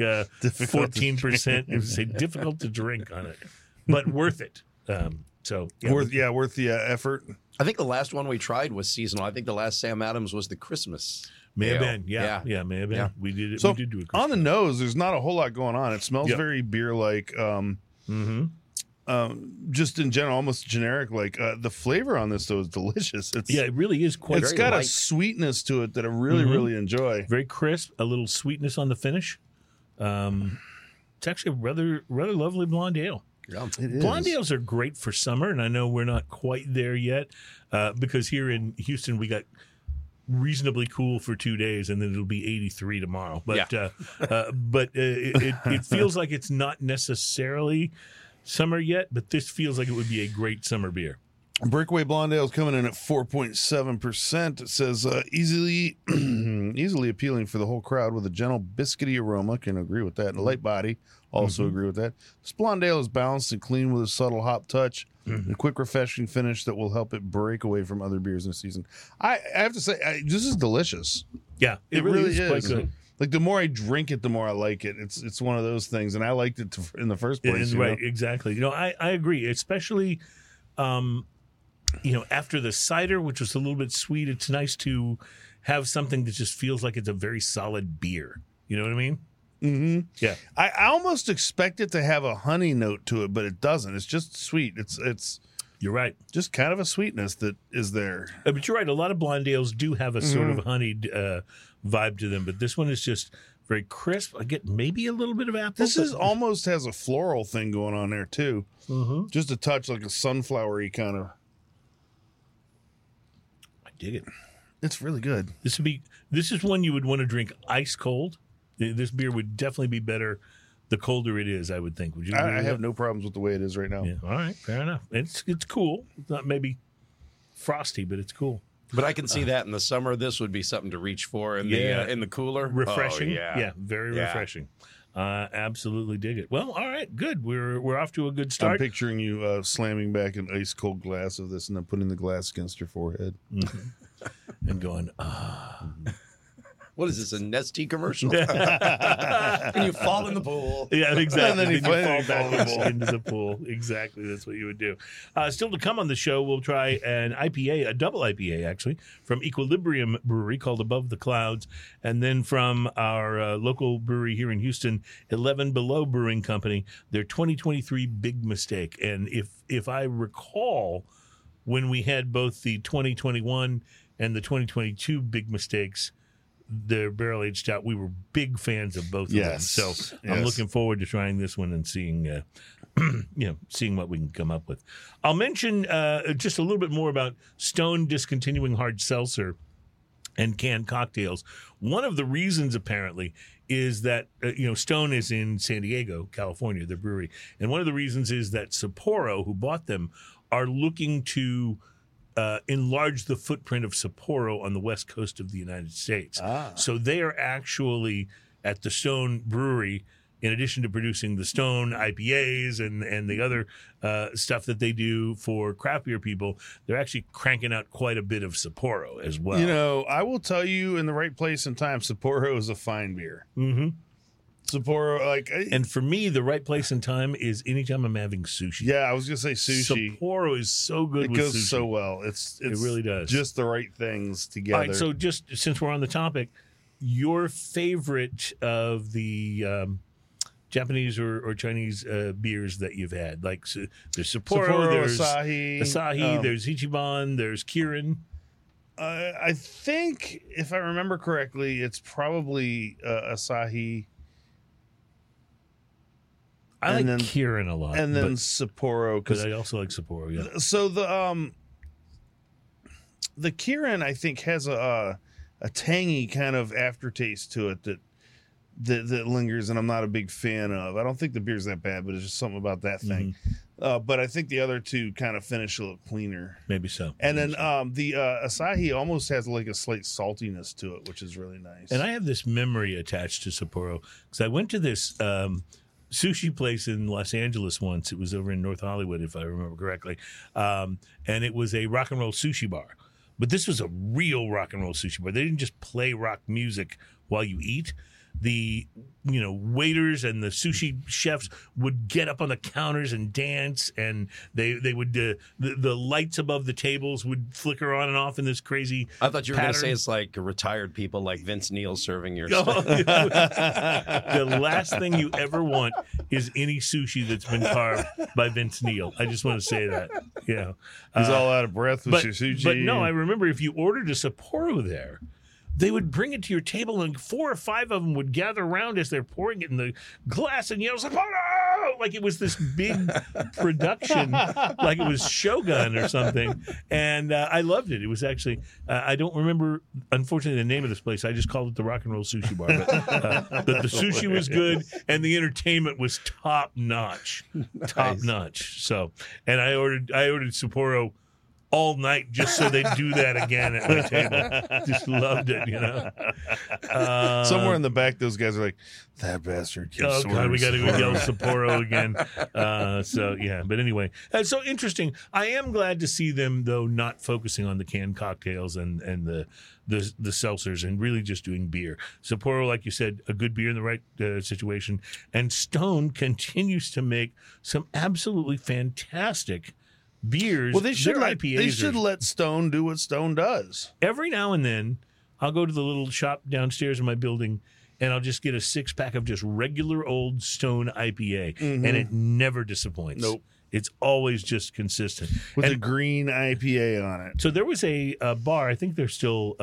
Speaker 3: 14%. It would say difficult to drink on it, but worth it. Worth the effort.
Speaker 4: I think the last one we tried was seasonal. I think the last Sam Adams was the Christmas.
Speaker 3: May have
Speaker 4: ale.
Speaker 3: been, yeah, may have been.
Speaker 4: Yeah.
Speaker 3: We did it.
Speaker 2: So
Speaker 3: we did do it
Speaker 2: on the nose, there's not a whole lot going on. It smells
Speaker 3: Yep.
Speaker 2: very beer-like. Just in general, almost generic. Like the flavor on this though is delicious.
Speaker 3: It really is quite.
Speaker 2: It's
Speaker 4: very
Speaker 2: got a
Speaker 4: light.
Speaker 2: sweetness to it that I really enjoy.
Speaker 3: very crisp, a little sweetness on the finish. It's actually a rather lovely blonde ale.
Speaker 4: Yeah.
Speaker 2: It is.
Speaker 3: Blonde ales are great for summer, and I know we're not quite there yet because here in Houston we got reasonably cool for 2 days, and then it'll be 83 tomorrow. But it feels like it's not necessarily summer yet, but this feels like it would be a great summer beer.
Speaker 2: Breakaway Blonde Ale is coming in at 4.7%. It says easily appealing for the whole crowd with a gentle biscuity aroma. Can agree with that. And a light body. Also agree with that. This Blonde Ale is balanced and clean with a subtle hop touch. And a quick, refreshing finish that will help it break away from other beers in the season. I have to say, this is delicious.
Speaker 3: Yeah,
Speaker 2: It really is.
Speaker 3: quite good.
Speaker 2: Like the more I drink it, the more I like it. It's one of those things, and I liked it in the first place. you
Speaker 3: Right,
Speaker 2: know?
Speaker 3: exactly. I agree, especially after the cider, which was a little bit sweet. It's nice to have something that just feels like it's a very solid beer. You know what I mean?
Speaker 2: Mm-hmm.
Speaker 3: Yeah.
Speaker 2: I almost expect it to have a honey note to it, but it doesn't. It's just sweet. It's
Speaker 3: You're right.
Speaker 2: just kind of a sweetness that is there.
Speaker 3: But you're right. A lot of blonde ales do have a sort of honeyed vibe to them, but this one is just very crisp. I get maybe a little bit of apple.
Speaker 2: This is almost has a floral thing going on there too.
Speaker 3: Mm-hmm.
Speaker 2: Just a touch like a sunflowery kind of.
Speaker 3: I dig it.
Speaker 2: It's really good.
Speaker 3: This is one you would want to drink ice cold. This beer would definitely be better the colder it is, I would think. Would you agree
Speaker 2: I
Speaker 3: with
Speaker 2: have
Speaker 3: that?
Speaker 2: no problems with the way it is right now.
Speaker 3: Yeah. All right, fair enough. It's cool. It's not maybe frosty, but it's cool.
Speaker 4: But I can see that in the summer. This would be something to reach for in the cooler.
Speaker 3: Refreshing.
Speaker 4: Oh, yeah.
Speaker 3: Very
Speaker 4: Yeah.
Speaker 3: refreshing. Absolutely dig it. Well, all right, good. We're off to a good
Speaker 2: I'm
Speaker 3: start.
Speaker 2: picturing you slamming back an ice cold glass of this and then putting the glass against your forehead.
Speaker 3: And going,
Speaker 4: What is this, a Nestea commercial? And you fall in the pool.
Speaker 3: yeah, exactly.
Speaker 2: And then he
Speaker 3: Then you
Speaker 2: fall
Speaker 3: fall
Speaker 2: in the
Speaker 3: back
Speaker 2: pool.
Speaker 3: into the pool. Exactly, that's what you would do. Still to come on the show, we'll try an IPA, a double IPA actually, from Equilibrium Brewery called Above the Clouds, and then from our local brewery here in Houston, 11 Below Brewing Company, their 2023 Big Mistake. And if I recall, when we had both the 2021 and the 2022 Big Mistakes, their barrel aged stout, we were big fans of both of them.
Speaker 2: Yes.
Speaker 3: So I'm
Speaker 2: Yes.
Speaker 3: looking forward to trying this one and seeing, seeing what we can come up with. I'll mention just a little bit more about Stone discontinuing hard seltzer and canned cocktails. One of the reasons, apparently, is that Stone is in San Diego, California, their brewery, and one of the reasons is that Sapporo, who bought them, are looking to enlarge the footprint of Sapporo on the west coast of the United States. So they are actually at the Stone Brewery, in addition to producing the Stone IPAs and the other stuff that they do for craft beer people, they're actually cranking out quite a bit of Sapporo as well.
Speaker 2: I will tell you in the right place and time, Sapporo is a fine beer.
Speaker 3: Mm-hmm.
Speaker 2: Sapporo,
Speaker 3: And for me, the right place and time is anytime I'm having sushi.
Speaker 2: yeah, I was gonna say sushi.
Speaker 3: Sapporo is so good
Speaker 2: It
Speaker 3: with
Speaker 2: goes
Speaker 3: sushi.
Speaker 2: so well. It's
Speaker 3: really does.
Speaker 2: just the right things together.
Speaker 3: All right, so just since we're on the topic, your favorite of the Japanese or Chinese beers that you've had, like there's Sapporo, there's
Speaker 2: Asahi,
Speaker 3: there's Ichiban, there's Kirin.
Speaker 2: I think if I remember correctly, it's probably Asahi,
Speaker 3: I
Speaker 2: And
Speaker 3: like
Speaker 2: then-
Speaker 3: Kirin a lot,
Speaker 2: and then
Speaker 3: but
Speaker 2: Sapporo. Because
Speaker 3: I also like Sapporo. Yeah,
Speaker 2: so the Kirin, I think, has a tangy kind of aftertaste to it that lingers, and I'm not a big fan of. I don't think the beer's that bad, but it's just something about that thing. But I think the other two kind of finish a little cleaner.
Speaker 3: maybe so.
Speaker 2: And then the Asahi almost has like a slight saltiness to it, which is really nice.
Speaker 3: And I have this memory attached to Sapporo because I went to this sushi place in Los Angeles once. It was over in North Hollywood, if I remember correctly. And it was a rock and roll sushi bar. But this was a real rock and roll sushi bar. They didn't just play rock music while you eat. the waiters and the sushi chefs would get up on the counters and dance, and they would the lights above the tables would flicker on and off in this crazy.
Speaker 4: I thought you were going to say
Speaker 3: pattern.
Speaker 4: it's like retired people like Vince Neil serving your
Speaker 3: Oh,
Speaker 4: stuff.
Speaker 3: the last thing you ever want is any sushi that's been carved by Vince Neil. I just want to say that.
Speaker 2: He's all out of breath with
Speaker 3: but,
Speaker 2: your sushi.
Speaker 3: but no, I remember if you ordered a Sapporo there, they would bring it to your table, and 4 or 5 of them would gather around as they're pouring it in the glass and yell, Sapporo! Like it was this big production, like it was Shogun or something. And I loved it. It was actually, I don't remember, unfortunately, the name of this place. I just called it the Rock and Roll Sushi Bar. But the sushi was good, and the entertainment was top notch. Top notch. So, and I ordered Sapporo all night just so they'd do that again at my table. Just loved it,
Speaker 2: Somewhere in the back, those guys are like, that bastard keeps
Speaker 3: Oh, God, we got to go
Speaker 2: ordering
Speaker 3: yell
Speaker 2: Sapporo."
Speaker 3: Sapporo again. So, yeah. But anyway, so interesting. I am glad to see them, though, not focusing on the canned cocktails and the seltzers and really just doing beer. Sapporo, like you said, a good beer in the right situation. And Stone continues to make some absolutely fantastic beers.
Speaker 2: Well, they should
Speaker 3: Their
Speaker 2: let,
Speaker 3: IPAs
Speaker 2: they should
Speaker 3: are-
Speaker 2: let Stone do what Stone does.
Speaker 3: every now and then I'll go to the little shop downstairs in my building and I'll just get a 6-pack of just regular old Stone IPA, and it never disappoints.
Speaker 2: Nope.
Speaker 3: It's always just consistent.
Speaker 2: With
Speaker 3: And
Speaker 2: a green IPA on it.
Speaker 3: so there was a bar, I think they're still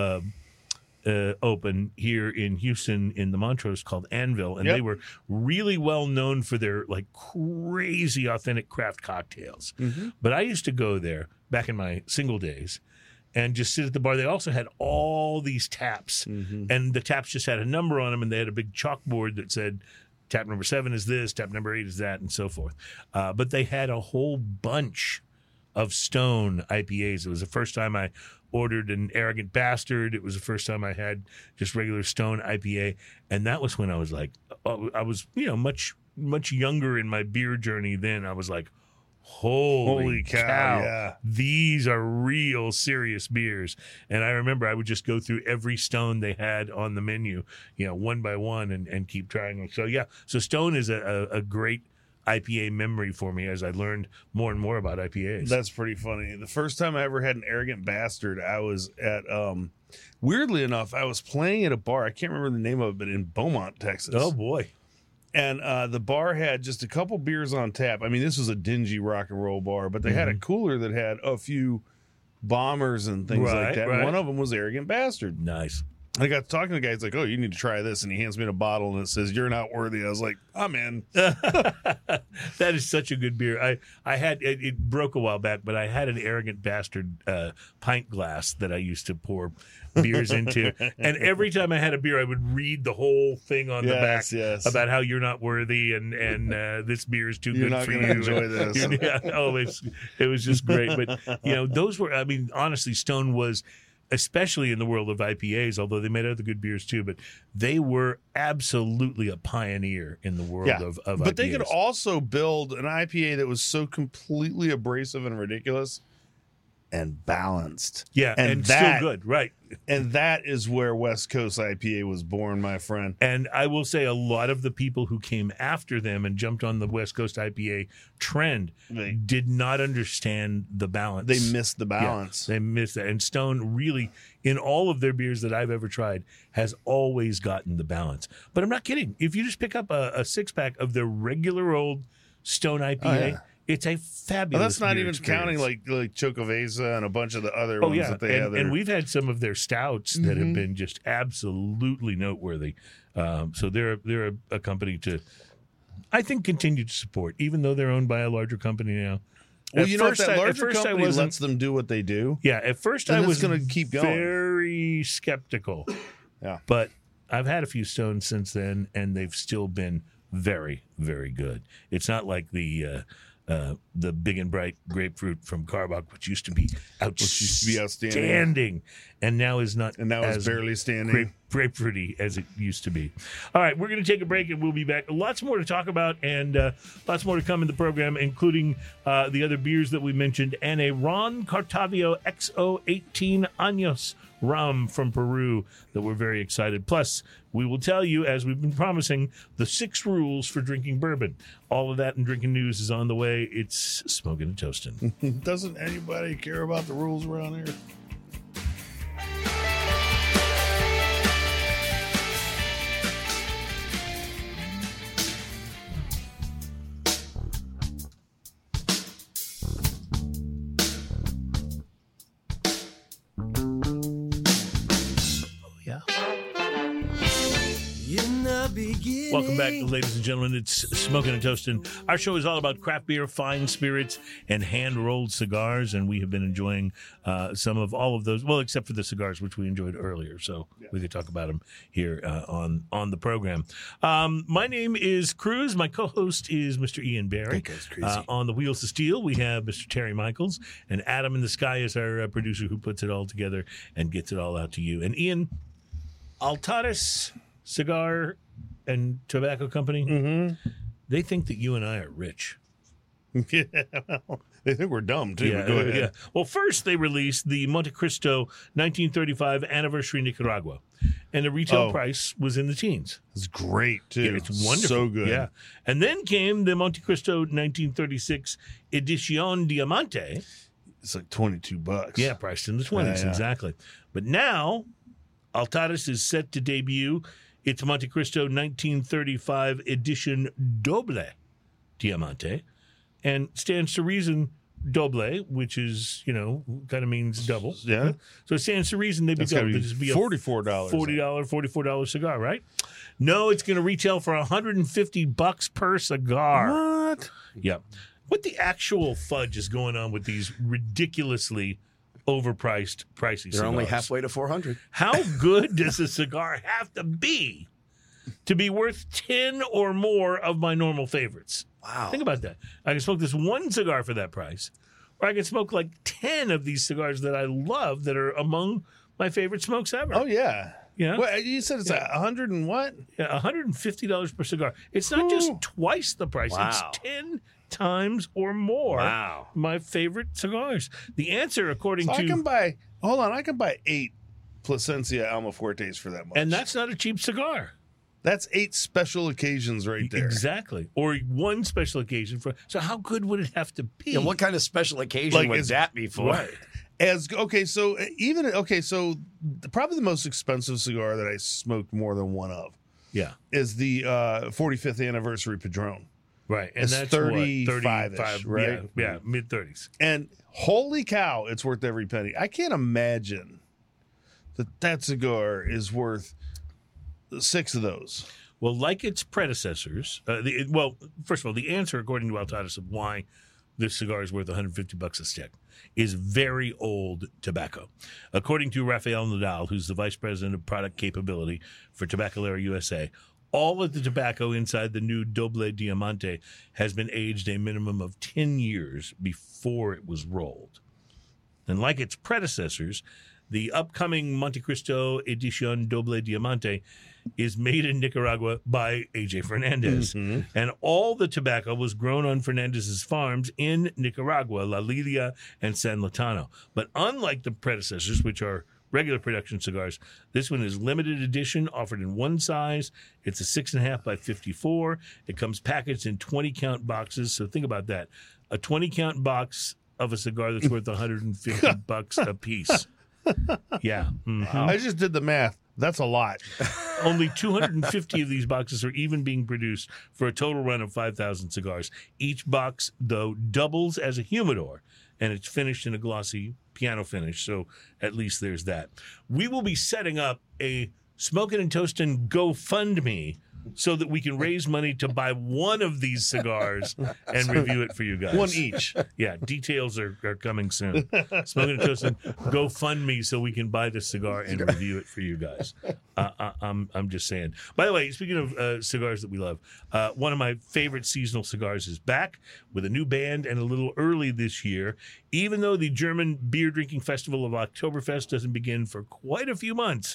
Speaker 3: open here in Houston in the Montrose, called Anvil, and
Speaker 2: Yep.
Speaker 3: they were really well known for their like crazy authentic craft cocktails. But I used to go there back in my single days and just sit at the bar. They also had all these taps, and the taps just had a number on them, and they had a big chalkboard that said tap number 7 is this, tap number 8 is that, and so forth. But they had a whole bunch of Stone IPAs. It was the first time I ordered an Arrogant Bastard. It was the first time I had just regular Stone IPA, and that was when I was like, I was much younger in my beer journey. Then I was like, holy cow,
Speaker 2: yeah.
Speaker 3: these are real serious beers. And I remember I would just go through every Stone they had on the menu, one by one, and keep trying them. So yeah, so Stone is a great IPA memory for me as I learned more and more about IPAs.
Speaker 2: That's pretty funny. The first time I ever had an Arrogant Bastard, I was at, weirdly enough, I was playing at a bar. I can't remember the name of it, but in Beaumont, Texas.
Speaker 3: Oh boy.
Speaker 2: And the bar had just a couple beers on tap. I mean, this was a dingy rock and roll bar, but they had a cooler that had a few bombers and things like
Speaker 3: Right,
Speaker 2: that.
Speaker 3: right.
Speaker 2: One of them was Arrogant Bastard.
Speaker 3: Nice.
Speaker 2: I got talking to the guy. He's like, "Oh, you need to try this," and he hands me a bottle and it says, "You're not worthy." I was like, "I'm in."
Speaker 3: That is such a good beer. I had it broke a while back, but I had an Arrogant Bastard pint glass that I used to pour beers into, and every time I had a beer, I would read the whole thing on the back
Speaker 2: yes.
Speaker 3: about how you're not worthy and this beer is too
Speaker 2: You're
Speaker 3: good
Speaker 2: not
Speaker 3: for
Speaker 2: gonna
Speaker 3: you.
Speaker 2: enjoy this.
Speaker 3: It was just great. But those were. I mean, honestly, Stone was, especially in the world of IPAs, although they made other good beers too, but they were absolutely a pioneer in the world of
Speaker 2: but
Speaker 3: IPAs.
Speaker 2: they could also build an IPA that was so completely abrasive and ridiculous and balanced.
Speaker 3: Yeah, and
Speaker 2: that,
Speaker 3: still good, right.
Speaker 2: And that is where West Coast IPA was born, my friend.
Speaker 3: And I will say a lot of the people who came after them and jumped on the West Coast IPA trend did not understand the balance.
Speaker 2: They missed the balance.
Speaker 3: Yeah, they missed that. And Stone really, in all of their beers that I've ever tried, has always gotten the balance. But I'm not kidding. If you just pick up a 6-pack of their regular old Stone IPA, it's a fabulous
Speaker 2: Well, that's not
Speaker 3: beer
Speaker 2: even
Speaker 3: experience.
Speaker 2: counting like Chocovesa and a bunch of the other ones that they have.
Speaker 3: And we've had some of their stouts that have been just absolutely noteworthy. So they're a company to, I think, continue to support, even though they're owned by a larger company now.
Speaker 2: Well,
Speaker 3: At
Speaker 2: if
Speaker 3: first
Speaker 2: that
Speaker 3: I- at
Speaker 2: larger
Speaker 3: first I
Speaker 2: company
Speaker 3: wasn't-
Speaker 2: lets them do what they do,
Speaker 3: Yeah, at first
Speaker 2: then
Speaker 3: I
Speaker 2: it's
Speaker 3: was
Speaker 2: gonna keep going.
Speaker 3: very skeptical.
Speaker 2: Yeah.
Speaker 3: But I've had a few Stones since then, and they've still been very, very good. It's not like the Big and Bright grapefruit from Karbach, which used to be outstanding,
Speaker 2: outstanding.
Speaker 3: and now is not.
Speaker 2: and now
Speaker 3: as
Speaker 2: it's barely standing.
Speaker 3: grapefruity as it used to be. All right, we're going to take a break and we'll be back. Lots more to talk about and lots more to come in the program, including the other beers that we mentioned and a Ron Cartavio XO 18 Años rum from Peru that we're very excited. Plus, we will tell you, as we've been promising, the 6 rules for drinking bourbon. All of that and drinking news is on the way. It's Smoking and Toasting.
Speaker 2: Doesn't anybody care about the rules around here?
Speaker 3: Welcome back, ladies and gentlemen. It's Smoking and Toasting. Our show is all about craft beer, fine spirits, and hand-rolled cigars, and we have been enjoying some of all of those, well, except for the cigars, which we enjoyed earlier, so we could talk about them here on the program. My name is Cruz. My co-host is Mr. Ian Barry. On the Wheels of Steel, we have Mr. Terry Michaels, and Adam in the Sky is our producer who puts it all together and gets it all out to you. And Ian, Altadis Cigar and Tobacco Company, they think that you and I are rich.
Speaker 2: Yeah, well, they think we're dumb, too.
Speaker 3: Yeah,
Speaker 2: Go ahead.
Speaker 3: yeah. Well, first they released the Monte Cristo 1935 Anniversary Nicaragua, and the retail price was in the teens.
Speaker 2: It's great, too.
Speaker 3: Yeah, it's wonderful.
Speaker 2: So good.
Speaker 3: Yeah. And then came the Monte Cristo 1936 Edición Diamante.
Speaker 2: It's like $22.
Speaker 3: Yeah, priced in the 20s, exactly. But now, Altadis is set to debut its Monte Cristo 1935 Edition Doble Diamante, and stands to reason Doble, which is, kind of means double.
Speaker 2: Yeah.
Speaker 3: So it stands to reason they'd be double. It'd be
Speaker 2: $44.
Speaker 3: $44 cigar, right? No, it's going to retail for $150 per cigar.
Speaker 2: What?
Speaker 3: Yeah. What the actual fudge is going on with these ridiculously overpriced, pricey cigars?
Speaker 4: They're only halfway to 400.
Speaker 3: How good does a cigar have to be worth 10 or more of my normal favorites?
Speaker 4: Wow.
Speaker 3: Think about that. I can smoke this one cigar for that price, or I can smoke like 10 of these cigars that I love that are among my favorite smokes ever.
Speaker 2: Oh, yeah.
Speaker 3: Yeah.
Speaker 2: Well, you said it's $100 and what?
Speaker 3: Yeah, $150 per cigar. It's not just twice the price.
Speaker 4: Wow.
Speaker 3: It's 10 times or more.
Speaker 4: Wow.
Speaker 3: My favorite cigars. The answer, according
Speaker 2: So
Speaker 3: to...
Speaker 2: I can buy 8 Plasencia Almafuertes for that much.
Speaker 3: And that's not a cheap cigar.
Speaker 2: That's 8 special occasions right there.
Speaker 3: Exactly. Or one special occasion for. So how good would it have to be?
Speaker 4: Yeah, what kind of special occasion would that be for?
Speaker 3: Right.
Speaker 2: So probably the most expensive cigar that I smoked more than one of
Speaker 3: Yeah.
Speaker 2: is the 45th anniversary Padron.
Speaker 3: Right. And
Speaker 2: It's
Speaker 3: that's
Speaker 2: 35-ish, right?
Speaker 3: Yeah, mid-30s.
Speaker 2: And holy cow, it's worth every penny. I can't imagine that cigar is worth 6 of those.
Speaker 3: Well, like its predecessors, first of all, the answer, according to Altadis, of why this cigar is worth $150 a stick is very old tobacco. According to Rafael Nadal, who's the vice president of product capability for Tabacalera USA, all of the tobacco inside the new Doble Diamante has been aged a minimum of 10 years before it was rolled. And like its predecessors, the upcoming Monte Cristo Edición Doble Diamante is made in Nicaragua by A.J. Fernandez. Mm-hmm. And all the tobacco was grown on Fernandez's farms in Nicaragua, La Lilia and San Latano. But unlike the predecessors, which are regular production cigars, this one is limited edition, offered in one size. It's a 6.5 by 54. It comes packaged in 20-count boxes. So think about that. A 20-count box of a cigar that's worth $150 a piece. Yeah. Mm-hmm.
Speaker 2: I just did the math. That's a lot.
Speaker 3: Only 250 of these boxes are even being produced for a total run of 5,000 cigars. Each box, though, doubles as a humidor, and it's finished in a glossy piano finish, so at least there's that. We will be setting up a Smoking and Toasting GoFundMe so that we can raise money to buy one of these cigars and review it for you guys.
Speaker 2: One each.
Speaker 3: Yeah, details are coming soon. Smoking and Toasting, GoFundMe so we can buy this cigar and review it for you guys. I'm just saying. By the way, speaking of cigars that we love, one of my favorite seasonal cigars is back with a new band and a little early this year. Even though the German beer drinking festival of Oktoberfest doesn't begin for quite a few months,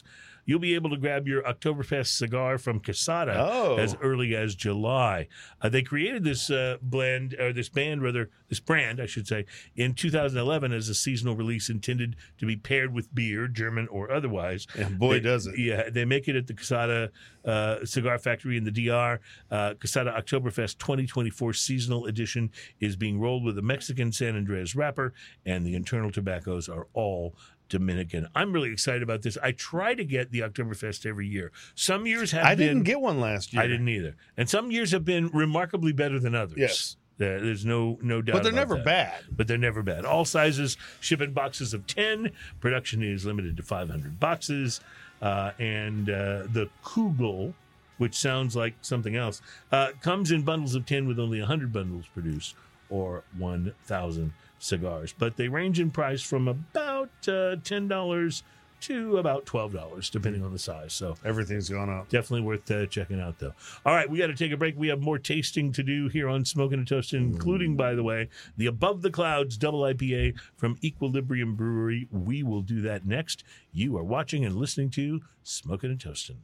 Speaker 3: you'll be able to grab your Oktoberfest cigar from Casada as early as July. They created this brand, I should say, in 2011 as a seasonal release intended to be paired with beer, German or otherwise.
Speaker 2: And boy, does it.
Speaker 3: Yeah, they make it at the Casada Cigar Factory in the DR. Casada Oktoberfest 2024 Seasonal Edition is being rolled with a Mexican San Andres wrapper, and the internal tobaccos are all Dominican. I'm really excited about this. I try to get the Oktoberfest every year. Some years have
Speaker 2: I didn't get one last year.
Speaker 3: I didn't either. And some years have been remarkably better than others.
Speaker 2: Yes.
Speaker 3: There's no doubt.
Speaker 2: But they're
Speaker 3: about
Speaker 2: never
Speaker 3: that.
Speaker 2: bad.
Speaker 3: But they're never bad. All sizes, ship in boxes of 10. Production is limited to 500 boxes. And the Kugel, which sounds like something else, comes in bundles of 10 with only 100 bundles produced, or 1,000 cigars. But they range in price from about $10 to about $12, depending on the size. So
Speaker 2: Everything's gone up.
Speaker 3: definitely worth checking out, though. All right, we got to take a break. We have more tasting to do here on Smoking and Toasting, including, by the way, the Above the Clouds Double IPA from Equilibrium Brewery. We will do that next. You are watching and listening to Smoking and Toasting.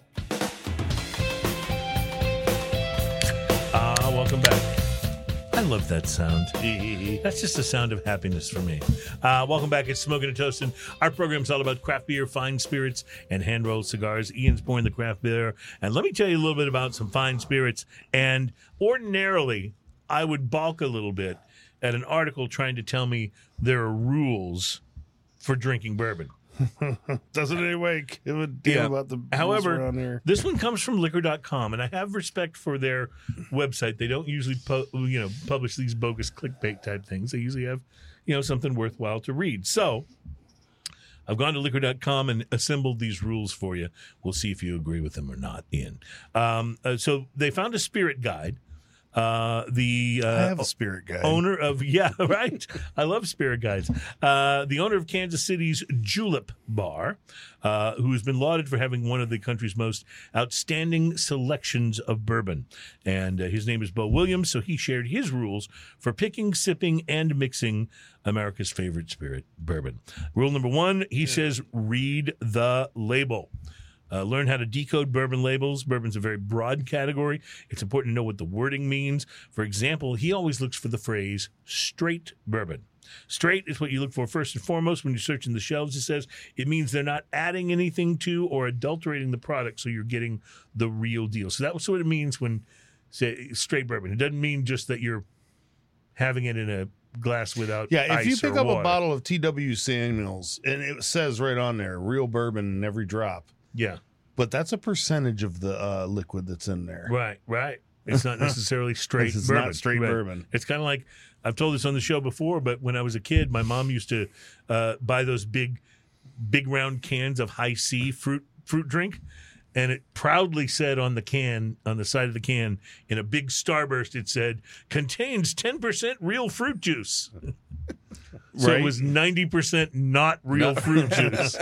Speaker 3: Welcome back. I love that sound. That's just a sound of happiness for me. Welcome back. It's Smoking and Toasting. Our program's all about craft beer, fine spirits, and hand-rolled cigars. Ian's pouring the craft beer. And let me tell you a little bit about some fine spirits. And ordinarily, I would balk a little bit at an article trying to tell me there are rules for drinking bourbon.
Speaker 2: Doesn't anyway give a damn about the
Speaker 3: However,
Speaker 2: around there.
Speaker 3: this one comes from liquor.com, and I have respect for their website. They don't usually publish these bogus clickbait type things. They usually have something worthwhile to read. So I've gone to liquor.com and assembled these rules for you. We'll see if you agree with them or not, Ian. So they found a spirit guide. I
Speaker 2: have a spirit guide.
Speaker 3: Owner of, right. I love spirit guides. The owner of Kansas City's Julep Bar, who has been lauded for having one of the country's most outstanding selections of bourbon. And his name is Bo Williams, so he shared his rules for picking, sipping, and mixing America's favorite spirit, bourbon. Rule number 1, he says, read the label. Learn how to decode bourbon labels. Bourbon's a very broad category. It's important to know what the wording means. For example, he always looks for the phrase straight bourbon. Straight is what you look for first and foremost when you're searching the shelves. It says it means they're not adding anything to or adulterating the product, so you're getting the real deal. So that's what it means when say straight bourbon. It doesn't mean just that you're having it in a glass without
Speaker 2: if
Speaker 3: ice
Speaker 2: you pick
Speaker 3: or
Speaker 2: up
Speaker 3: water.
Speaker 2: a bottle of T.W. Samuels and it says right on there, real bourbon in every drop.
Speaker 3: Yeah.
Speaker 2: But that's a percentage of the liquid that's in there.
Speaker 3: Right. It's not necessarily straight
Speaker 2: It's
Speaker 3: bourbon.
Speaker 2: not straight
Speaker 3: Right.
Speaker 2: bourbon.
Speaker 3: It's kind of like, I've told this on the show before, but when I was a kid, my mom used to buy those big round cans of High C fruit drink. And it proudly said on the can, on the side of the can, in a big starburst, it said, contains 10% real fruit juice. So
Speaker 2: Right.
Speaker 3: it was 90% not real fruit juice.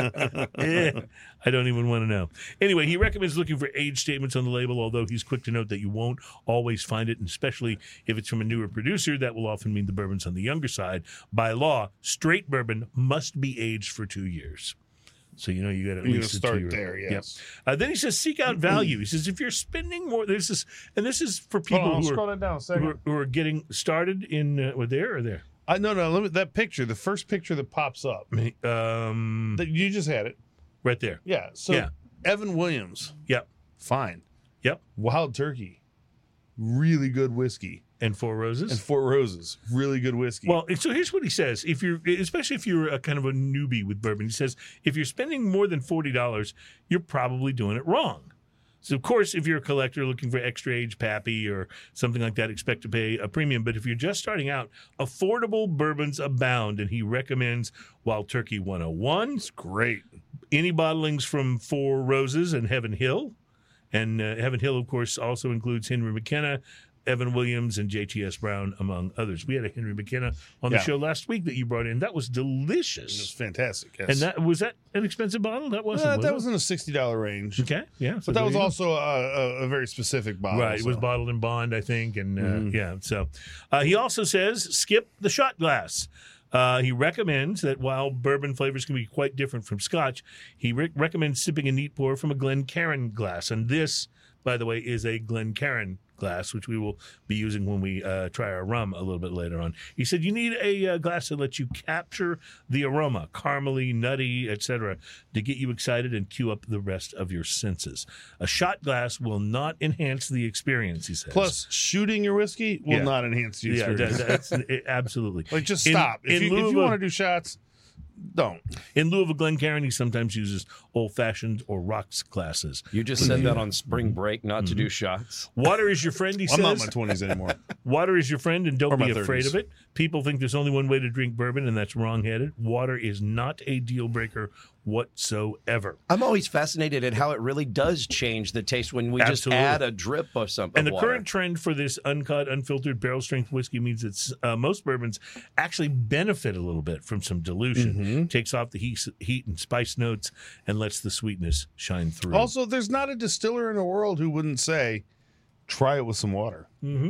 Speaker 3: I don't even want to know. Anyway, he recommends looking for age statements on the label, although he's quick to note that you won't always find it, and especially if it's from a newer producer, that will often mean the bourbon's on the younger side. By law, straight bourbon must be aged for 2 years. So, you got at least a
Speaker 2: start
Speaker 3: 2 year.
Speaker 2: there, yes.
Speaker 3: Yep. Then he says, seek out value. He says, if you're spending more, this is for people
Speaker 2: Scroll that down a second.
Speaker 3: who are getting started in, there or there?
Speaker 2: No, that picture, the first picture that pops up. That you just had it.
Speaker 3: Right there.
Speaker 2: Yeah. So
Speaker 3: Yeah.
Speaker 2: Evan Williams,
Speaker 3: Yep.
Speaker 2: fine.
Speaker 3: Yep.
Speaker 2: Wild Turkey, really good whiskey.
Speaker 3: And Four Roses.
Speaker 2: And Four Roses, really good whiskey.
Speaker 3: Well, so here's what he says: especially if you're a kind of a newbie with bourbon, he says if you're spending more than $40, you're probably doing it wrong. So, of course, if you're a collector looking for extra age Pappy or something like that, expect to pay a premium. But if you're just starting out, affordable bourbons abound, and he recommends Wild Turkey 101.
Speaker 2: It's great.
Speaker 3: Any bottlings from Four Roses and Heaven Hill. And Heaven Hill, of course, also includes Henry McKenna, Evan Williams, and JTS Brown, among others. We had a Henry McKenna on the show last week that you brought in. That was delicious.
Speaker 2: It was fantastic. Yes.
Speaker 3: And was that an expensive bottle? That wasn't.
Speaker 2: That was in the $60 range.
Speaker 3: Okay, yeah. So
Speaker 2: But that was
Speaker 3: there you go.
Speaker 2: also a very specific bottle.
Speaker 3: Right. It was bottled in bond, I think. And yeah. So he also says skip the shot glass. He recommends that while bourbon flavors can be quite different from Scotch, he recommends sipping a neat pour from a Glencairn glass. And this, by the way, is a Glencairn glass, which we will be using when we try our rum a little bit later on. He said you need a glass that lets you capture the aroma, caramely, nutty, etc., to get you excited and cue up the rest of your senses. A shot glass will not enhance the experience, he says.
Speaker 2: Plus, shooting your whiskey will not enhance the experience.
Speaker 3: That's absolutely.
Speaker 2: Like, just stop. If you want to do shots, don't.
Speaker 3: In lieu of a Glencairn, he sometimes uses old-fashioned or rocks glasses.
Speaker 4: You just said that on spring break, not to do shots.
Speaker 3: Water is your friend, he says.
Speaker 2: I'm not in my 20s anymore.
Speaker 3: Water is your friend, and don't be afraid
Speaker 2: 30s.
Speaker 3: of it. People think there's only one way to drink bourbon, and that's wrong-headed. Water is not a deal breaker whatsoever.
Speaker 4: I'm always fascinated at how it really does change the taste when we just add a drip of something.
Speaker 3: And the
Speaker 4: water.
Speaker 3: current trend for this uncut, unfiltered barrel-strength whiskey means that most bourbons actually benefit a little bit from some dilution. Takes off the heat and spice notes and lets the sweetness shine through.
Speaker 2: Also, there's not a distiller in the world who wouldn't say, try it with some water.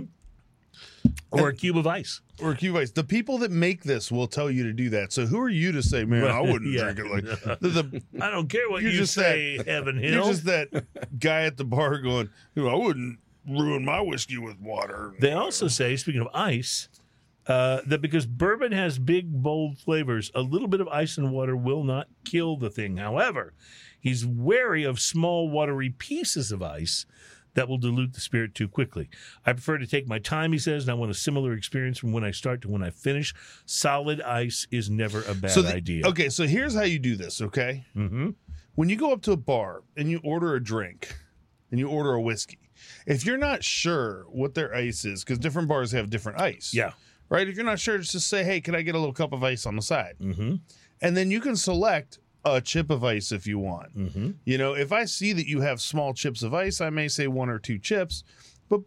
Speaker 3: Or a cube of ice.
Speaker 2: Or a cube of ice. The people that make this will tell you to do that. So who are you to say, man, I wouldn't drink it like
Speaker 3: I don't care what
Speaker 2: You're
Speaker 3: you
Speaker 2: just
Speaker 3: say, Heaven Hill.
Speaker 2: You're just that guy at the bar going, I wouldn't ruin my whiskey with water.
Speaker 3: They also say, speaking of ice, that because bourbon has big, bold flavors, a little bit of ice and water will not kill the thing. However, he's wary of small, watery pieces of ice that will dilute the spirit too quickly. I prefer to take my time, he says, and I want a similar experience from when I start to when I finish. Solid ice is never a bad idea.
Speaker 2: Okay, so here's how you do this, okay? When you go up to a bar and you order a drink and you order a whiskey, if you're not sure what their ice is, because different bars have different ice.
Speaker 3: Yeah.
Speaker 2: Right? If you're not sure, just say, hey, can I get a little cup of ice on the side? And then you can select a chip of ice if you want. You know, if I see that you have small chips of ice, I may say 1 or 2 chips. But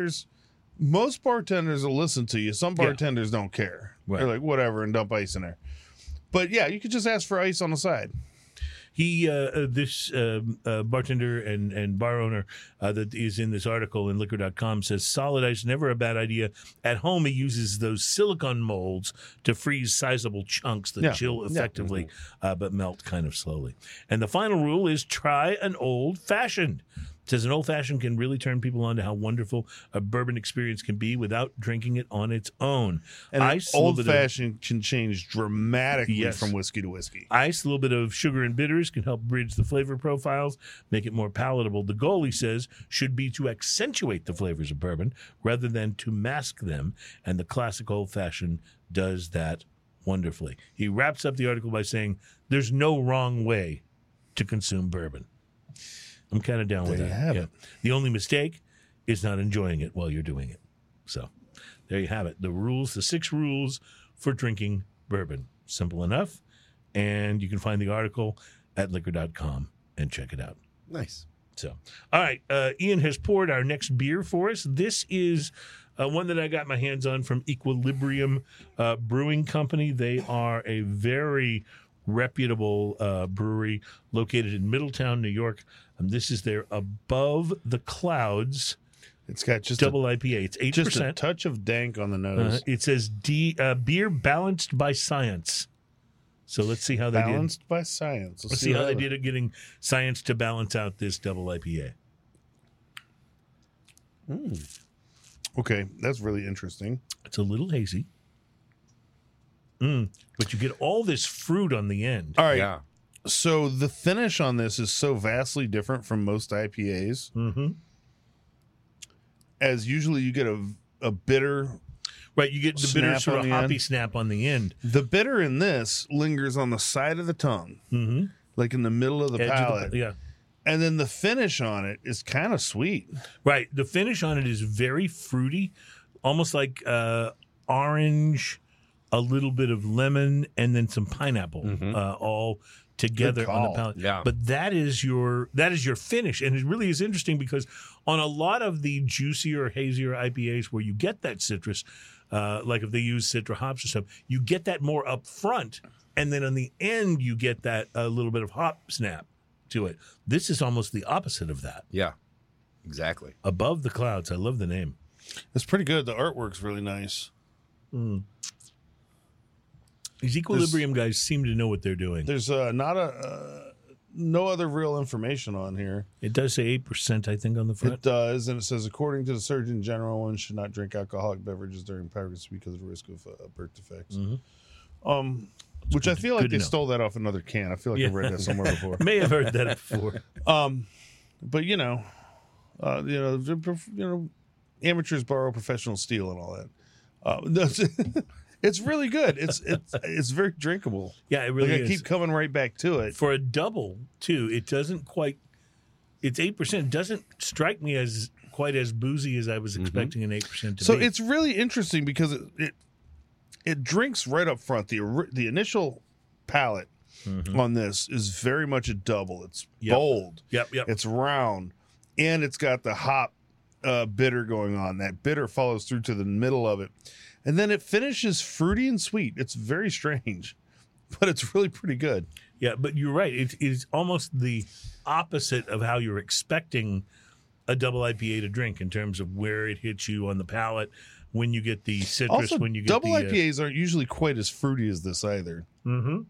Speaker 2: most bartenders will listen to you. Some bartenders don't care.
Speaker 3: Right.
Speaker 2: They're like, whatever, and dump ice in there. But yeah, you could just ask for ice on the side.
Speaker 3: This bartender and bar owner that is in this article in liquor.com says solid ice, never a bad idea. At home, he uses those silicone molds to freeze sizable chunks that chill effectively, but melt kind of slowly. And the final rule is try an old-fashioned. Says an old-fashioned can really turn people on to how wonderful a bourbon experience can be without drinking it on its own.
Speaker 2: And
Speaker 3: ice,
Speaker 2: old-fashioned can change dramatically from whiskey to whiskey.
Speaker 3: Ice, a little bit of sugar and bitters can help bridge the flavor profiles, make it more palatable. The goal, he says, should be to accentuate the flavors of bourbon rather than to mask them, and the classic old-fashioned does that wonderfully. He wraps up the article by saying, there's no wrong way to consume bourbon. I'm kind of down with that. The only mistake is not enjoying it while you're doing it. So there you have it. The rules, the 6 rules for drinking bourbon. Simple enough. And you can find the article at liquor.com and check it out.
Speaker 4: Nice.
Speaker 3: So, all right. Ian has poured our next beer for us. This is one that I got my hands on from Equilibrium Brewing Company. They are a very reputable brewery located in Middletown, New York. This is their Above the Clouds.
Speaker 2: It's got just
Speaker 3: double IPA. It's 8%.
Speaker 2: Just a touch of dank on the nose.
Speaker 3: It says beer balanced by science. So let's see how they did.
Speaker 2: Balanced by science.
Speaker 3: Let's see how they did at getting science to balance out this double IPA.
Speaker 2: Okay, that's really interesting.
Speaker 3: It's a little hazy. But you get all this fruit on the end.
Speaker 2: All right. Yeah. So the finish on this is so vastly different from most IPAs. As usually you get a bitter.
Speaker 3: Right, you get the bitter sort of hoppy snap on the end.
Speaker 2: The bitter in this lingers on the side of the tongue, like in the middle of the palate. And then the finish on it is kind of sweet.
Speaker 3: Right, the finish on it is very fruity, almost like orange, a little bit of lemon, and then some pineapple, all together on the palate.
Speaker 4: Yeah.
Speaker 3: But that is your finish, and it really is interesting because on a lot of the juicier, hazier IPAs where you get that citrus, like if they use Citra hops or something, you get that more up front, and then on the end you get that a little bit of hop snap to it. This is almost the opposite of that.
Speaker 4: Yeah, exactly.
Speaker 3: Above the Clouds. I love the name.
Speaker 2: It's pretty good. The artwork's really nice.
Speaker 3: These Equilibrium guys seem to know what they're doing.
Speaker 2: There's no other real information on here.
Speaker 3: It does say 8%, I think, on the front.
Speaker 2: It does, and it says, according to the Surgeon General, one should not drink alcoholic beverages during pregnancy because of the risk of birth defects.
Speaker 3: Mm-hmm.
Speaker 2: Which I feel like they stole that off another can. I feel like I've read that somewhere before.
Speaker 3: May have heard that before.
Speaker 2: But amateurs borrow professional steel and all that. It's really good. It's very drinkable.
Speaker 3: Yeah, it really
Speaker 2: like
Speaker 3: is.
Speaker 2: I keep coming right back to it.
Speaker 3: For a double, too, it doesn't quite. It's 8%. Doesn't strike me as quite as boozy as I was expecting an 8% to be.
Speaker 2: So it's really interesting because it drinks right up front. The initial palate on this is very much a double. It's bold.
Speaker 3: Yep.
Speaker 2: It's round, and it's got the hop bitter going on. That bitter follows through to the middle of it. And then it finishes fruity and sweet. It's very strange, but it's really pretty good.
Speaker 3: Yeah, but you're right. It is almost the opposite of how you're expecting a double IPA to drink in terms of where it hits you on the palate, when you get the citrus,
Speaker 2: also,
Speaker 3: when you get
Speaker 2: double
Speaker 3: the...
Speaker 2: IPAs aren't usually quite as fruity as this either.
Speaker 3: Mm-hmm.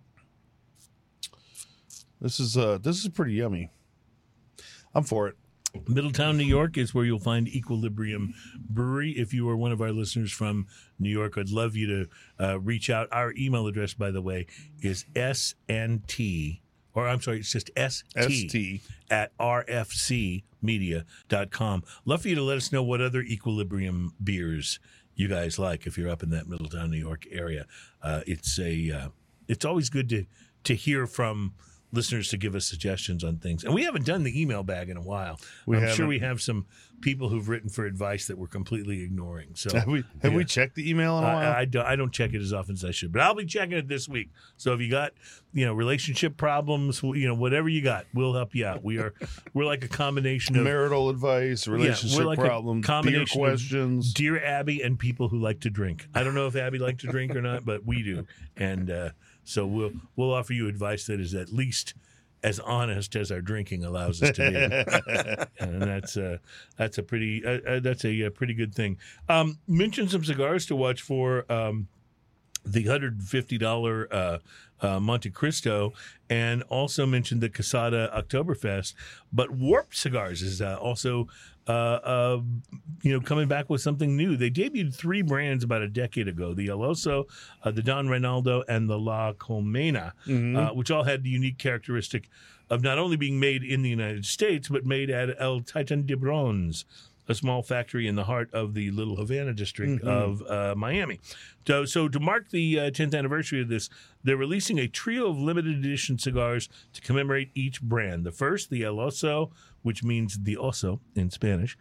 Speaker 2: This is pretty yummy. I'm for it.
Speaker 3: Middletown, New York is where you'll find Equilibrium Brewery. If you are one of our listeners from New York, I'd love you to reach out. Our email address, by the way, is ST, or I'm sorry, it's just ST at rfcmedia.com. Love for you to let us know what other Equilibrium beers you guys like if you're up in that Middletown, New York area. It's always good to hear from listeners to give us suggestions on things. And we haven't done the email bag in a while. I'm sure we have some people who've written for advice that we're completely ignoring. So
Speaker 2: have we checked the email in a while?
Speaker 3: I don't check it as often as I should, but I'll be checking it this week. So if you got, relationship problems, whatever you got, we'll help you out. We're like a combination of
Speaker 2: marital advice, relationship problems, beer questions.
Speaker 3: Dear Abby and people who like to drink. I don't know if Abby likes to drink or not, but we do. And so we'll offer you advice that is at least as honest as our drinking allows us to be, and that's a pretty good thing. Mention some cigars to watch for. The $150 Monte Cristo, and also mentioned the Casada Oktoberfest. But Warp Cigars is also coming back with something new. They debuted 3 brands about a decade ago: the El Oso, the Don Reinaldo, and the La Colmena, which all had the unique characteristic of not only being made in the United States, but made at El Titan de Bronze, a small factory in the heart of the Little Havana district of Miami. So to mark the 10th anniversary of this, they're releasing a trio of limited edition cigars to commemorate each brand. The first, the El Oso, which means the oso in Spanish.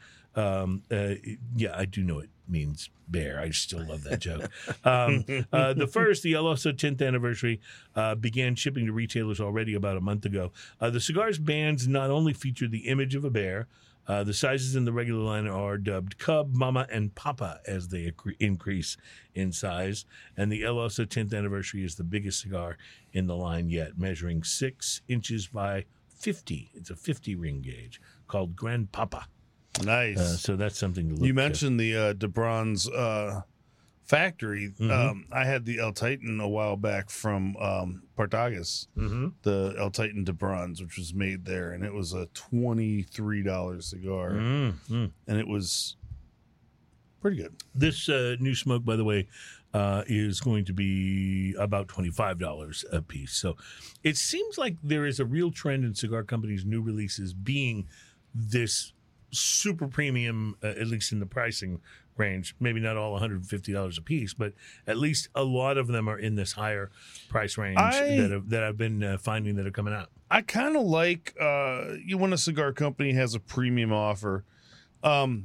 Speaker 3: I do know it means bear. I still love that joke. The first, the El Oso 10th anniversary, began shipping to retailers already about a month ago. The cigar's bands not only feature the image of a bear. The sizes in the regular line are dubbed Cub, Mama, and Papa as they increase in size. And the El Oso 10th anniversary is the biggest cigar in the line yet, measuring 6 inches by 50. It's a 50 ring gauge called Grand Papa.
Speaker 2: Nice.
Speaker 3: So that's something to look at.
Speaker 2: You mentioned the de Bronze factory. I had the El Titan a while back from Partagas, the El Titan de Bronze, which was made there, and it was a $23 cigar, and it was pretty good.
Speaker 3: This new smoke, by the way, is going to be about $25 a piece. So it seems like there is a real trend in cigar companies' new releases being this super premium, at least in the pricing range. Maybe not all $150 a piece, but at least a lot of them are in this higher price range that I've been finding that are coming out.
Speaker 2: I kind of like when a cigar company has a premium offer. I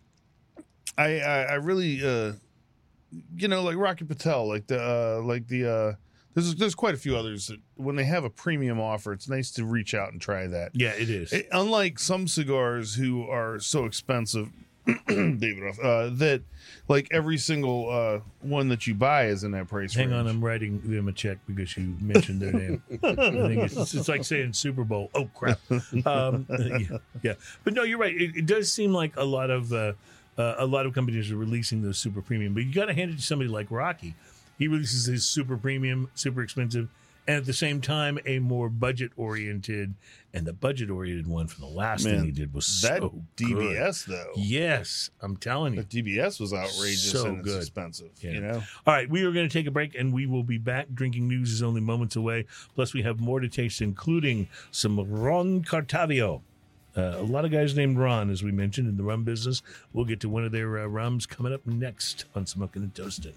Speaker 2: really like Rocky Patel, there's quite a few others that when they have a premium offer, it's nice to reach out and try that.
Speaker 3: Yeah, it is.
Speaker 2: Unlike some cigars who are so expensive, David, that like every single one that you buy is in that price range.
Speaker 3: Hang on, I'm writing them a check because you mentioned their name. I think it's like saying Super Bowl. Oh, crap. Yeah. But no, you're right. It does seem like a lot of companies are releasing those super premium, but you got to hand it to somebody like Rocky, he releases his super premium, super expensive, and at the same time, a more budget-oriented. And the budget-oriented one from the last thing he did was
Speaker 2: that
Speaker 3: so
Speaker 2: DBS
Speaker 3: good.
Speaker 2: though.
Speaker 3: Yes, I'm telling you.
Speaker 2: The DBS was outrageous
Speaker 3: So
Speaker 2: and
Speaker 3: good.
Speaker 2: it's expensive.
Speaker 3: Yeah.
Speaker 2: You know.
Speaker 3: All right, we are going to take a break, and we will be back. Drinking news is only moments away. Plus, we have more to taste, including some Ron Cartavio. A lot of guys named Ron, as we mentioned, in the rum business. We'll get to one of their rums coming up next on Smoking and Toasting.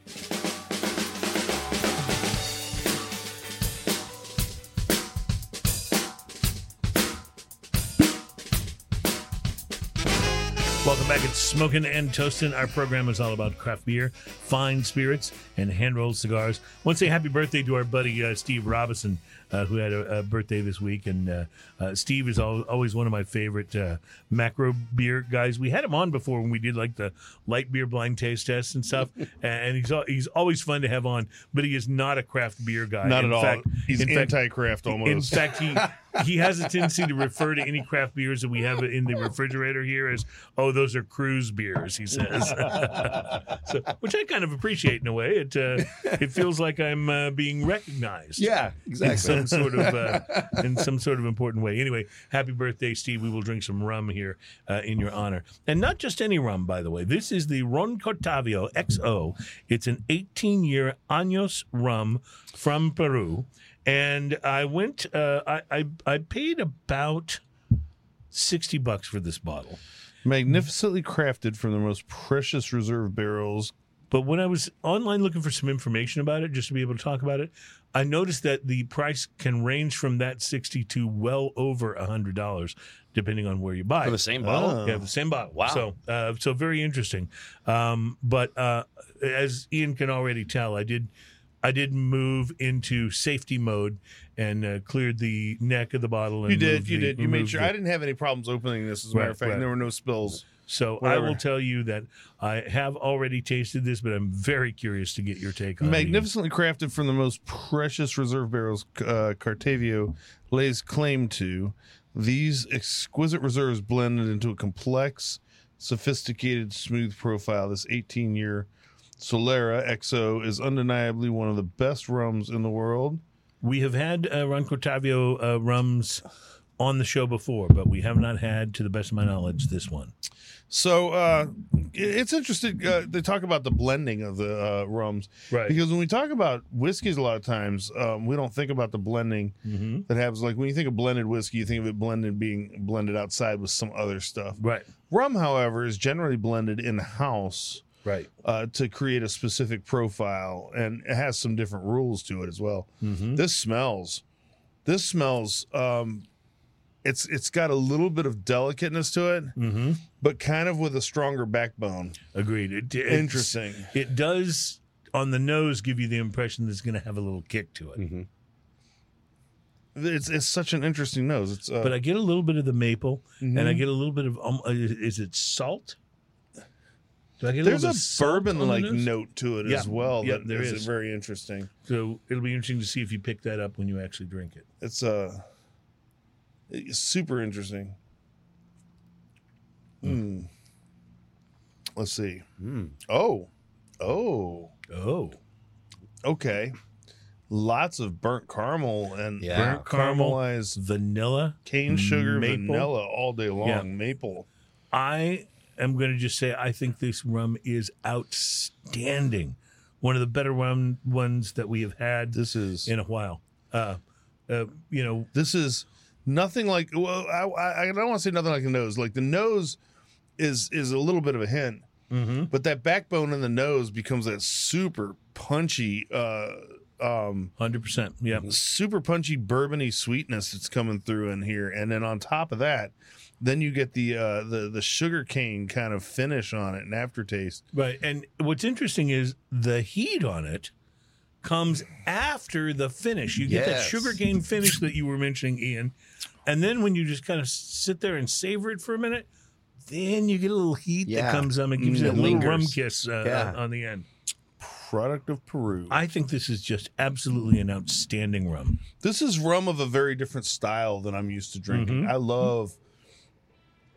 Speaker 3: Welcome back. It's Smoking and Toasting. Our program is all about craft beer, fine spirits, and hand-rolled cigars. I want to say happy birthday to our buddy Steve Robinson, who had a birthday this week. And Steve is always one of my favorite macro beer guys. We had him on before when we did like the light beer blind taste tests and stuff. And he's always fun to have on, but he is not a craft beer guy.
Speaker 2: Not
Speaker 3: in
Speaker 2: at
Speaker 3: fact,
Speaker 2: all. He's anti-craft almost.
Speaker 3: In fact, he has a tendency to refer to any craft beers that we have in the refrigerator here as, oh, those are cruise beers, he says. So, which I kind of appreciate in a way. It feels like I'm being recognized.
Speaker 4: Yeah, exactly.
Speaker 3: In some sort of important way. Anyway, happy birthday, Steve. We will drink some rum here in your honor. And not just any rum, by the way. This is the Ron Cortavio XO. It's an 18-year Años rum from Peru. And I went, I paid about $60 for this bottle.
Speaker 2: Magnificently crafted from the most precious reserve barrels.
Speaker 3: But when I was online looking for some information about it, just to be able to talk about it, I noticed that the price can range from that $60 to well over $100, depending on where you buy
Speaker 4: For
Speaker 3: it.
Speaker 4: the same bottle?
Speaker 3: Yeah, the same bottle.
Speaker 4: Wow.
Speaker 3: So very interesting. But as Ian can already tell, I did move into safety mode and cleared the neck of the bottle. And
Speaker 2: You did. You made sure. I
Speaker 3: it.
Speaker 2: didn't have any problems opening this, as a matter of fact.
Speaker 3: Right.
Speaker 2: There were no spills.
Speaker 3: So
Speaker 2: Whatever.
Speaker 3: I will tell you that I have already tasted this, but I'm very curious to get your take on it.
Speaker 2: Magnificently crafted from the most precious reserve barrels Cartavio lays claim to. These exquisite reserves blended into a complex, sophisticated, smooth profile. This 18-year Solera XO is undeniably one of the best rums in the world.
Speaker 3: We have had Ron Cortavio rums on the show before, but we have not had, to the best of my knowledge, this one.
Speaker 2: So it's interesting. They talk about the blending of the rums.
Speaker 3: Right.
Speaker 2: Because when we talk about whiskeys, a lot of times we don't think about the blending that happens. Like when you think of blended whiskey, you think of it being blended outside with some other stuff.
Speaker 3: Right.
Speaker 2: Rum, however, is generally blended in-house.
Speaker 3: Right.
Speaker 2: To create a specific profile, and it has some different rules to it as well. This smells. It's got a little bit of delicateness to it, but kind of with a stronger backbone.
Speaker 3: Agreed.
Speaker 2: Interesting.
Speaker 3: It does, on the nose, give you the impression that it's going to have a little kick to it.
Speaker 2: It's such an interesting nose. It's
Speaker 3: But I get a little bit of the maple, and I get a little bit of, is it salt? Do I get
Speaker 2: there's
Speaker 3: little
Speaker 2: a
Speaker 3: bit of salt on the
Speaker 2: bourbon-like
Speaker 3: nose?
Speaker 2: note to it
Speaker 3: Yeah.
Speaker 2: as well.
Speaker 3: Yeah,
Speaker 2: that
Speaker 3: there
Speaker 2: is
Speaker 3: is.
Speaker 2: very interesting.
Speaker 3: So it'll be interesting to see if you pick that up when you actually drink it.
Speaker 2: It's super interesting. Let's see. Oh, okay. Lots of burnt caramel and
Speaker 4: Yeah.
Speaker 3: Burnt caramel,
Speaker 2: caramelized
Speaker 3: vanilla,
Speaker 2: cane sugar,
Speaker 3: maple.
Speaker 2: vanilla all day long.
Speaker 3: Yeah.
Speaker 2: Maple.
Speaker 3: I am going to just say I think this rum is outstanding. One of the better rum ones that we have had
Speaker 2: This is
Speaker 3: in a while.
Speaker 2: this is nothing like. Well, I don't want to say nothing like the nose. Like the nose is a little bit of a hint, but that backbone in the nose becomes that super punchy.
Speaker 3: 100%. Yeah.
Speaker 2: Super punchy bourbony sweetness that's coming through in here, and then on top of that, then you get the sugar cane kind of finish on it and aftertaste.
Speaker 3: Right. And what's interesting is the heat on it comes after the finish. You get that
Speaker 4: Yes.
Speaker 3: sugarcane finish that you were mentioning, Ian. And then when you just kind of sit there and savor it for a minute, then you get a little heat that
Speaker 4: Yeah.
Speaker 3: comes up and gives you
Speaker 4: It
Speaker 3: that little
Speaker 4: lingers.
Speaker 3: rum kiss
Speaker 4: Yeah.
Speaker 3: on the end.
Speaker 2: Product of Peru.
Speaker 3: I think this is just absolutely an outstanding rum.
Speaker 2: This is rum of a very different style than I'm used to drinking. I love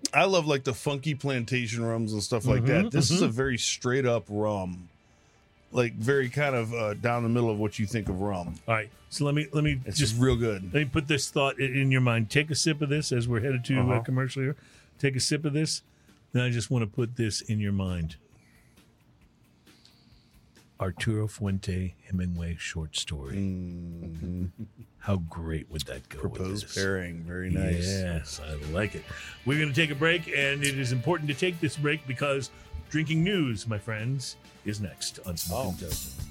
Speaker 2: like the funky plantation rums and stuff like that. This is a very straight up rum. like very kind of down the middle of what you think of rum.
Speaker 3: All right. So let me
Speaker 2: It's
Speaker 3: just
Speaker 2: just real good.
Speaker 3: let me put this thought in your mind. Take a sip of this as we're headed to commercial here. Take a sip of this. Then I just want to put this in your mind. Arturo Fuente Hemingway short story.
Speaker 2: Mm-hmm.
Speaker 3: How great would that go? with
Speaker 2: Proposed
Speaker 3: this?
Speaker 2: pairing. Very nice.
Speaker 3: Yes, I like it. We're going to take a break, and it is important to take this break because drinking news, my friends, is next on Smoking Toasted.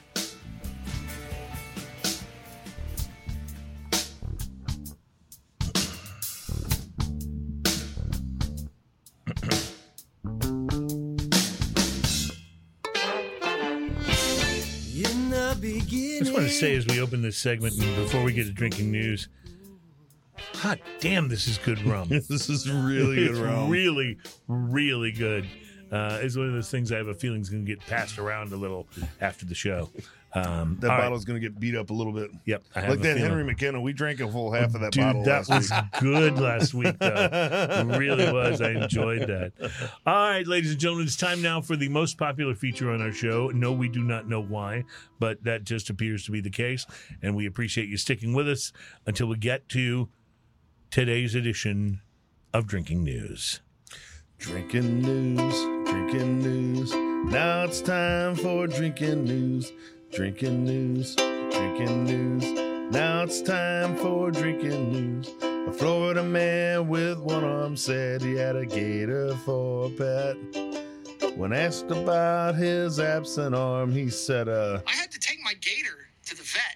Speaker 3: I just want to say as we open this segment and before we get to drinking news, hot damn, this is good rum.
Speaker 2: This is really good
Speaker 3: It's
Speaker 2: rum.
Speaker 3: really, really good. It's one of those things I have a feeling is going to get passed around a little after the show.
Speaker 2: That
Speaker 3: all right.
Speaker 2: bottle's going to get beat up a little bit.
Speaker 3: Yep. I have
Speaker 2: Like
Speaker 3: a
Speaker 2: that
Speaker 3: feeling.
Speaker 2: Henry McKenna. We drank a full half of that
Speaker 3: Dude,
Speaker 2: bottle
Speaker 3: that
Speaker 2: last
Speaker 3: was
Speaker 2: week.
Speaker 3: good last week, though. It really was. I enjoyed that. All right, ladies and gentlemen, it's time now for the most popular feature on our show. No, we do not know why, but that just appears to be the case, and we appreciate you sticking with us until we get to today's edition of Drinking News.
Speaker 2: Drinking news, drinking news. Now it's time for drinking news. Drinking news, drinking news. Now it's time for drinking news. A Florida man with one arm said he had a gator for a pet. When asked about his absent arm, he said,
Speaker 5: I had to take my gator to the vet.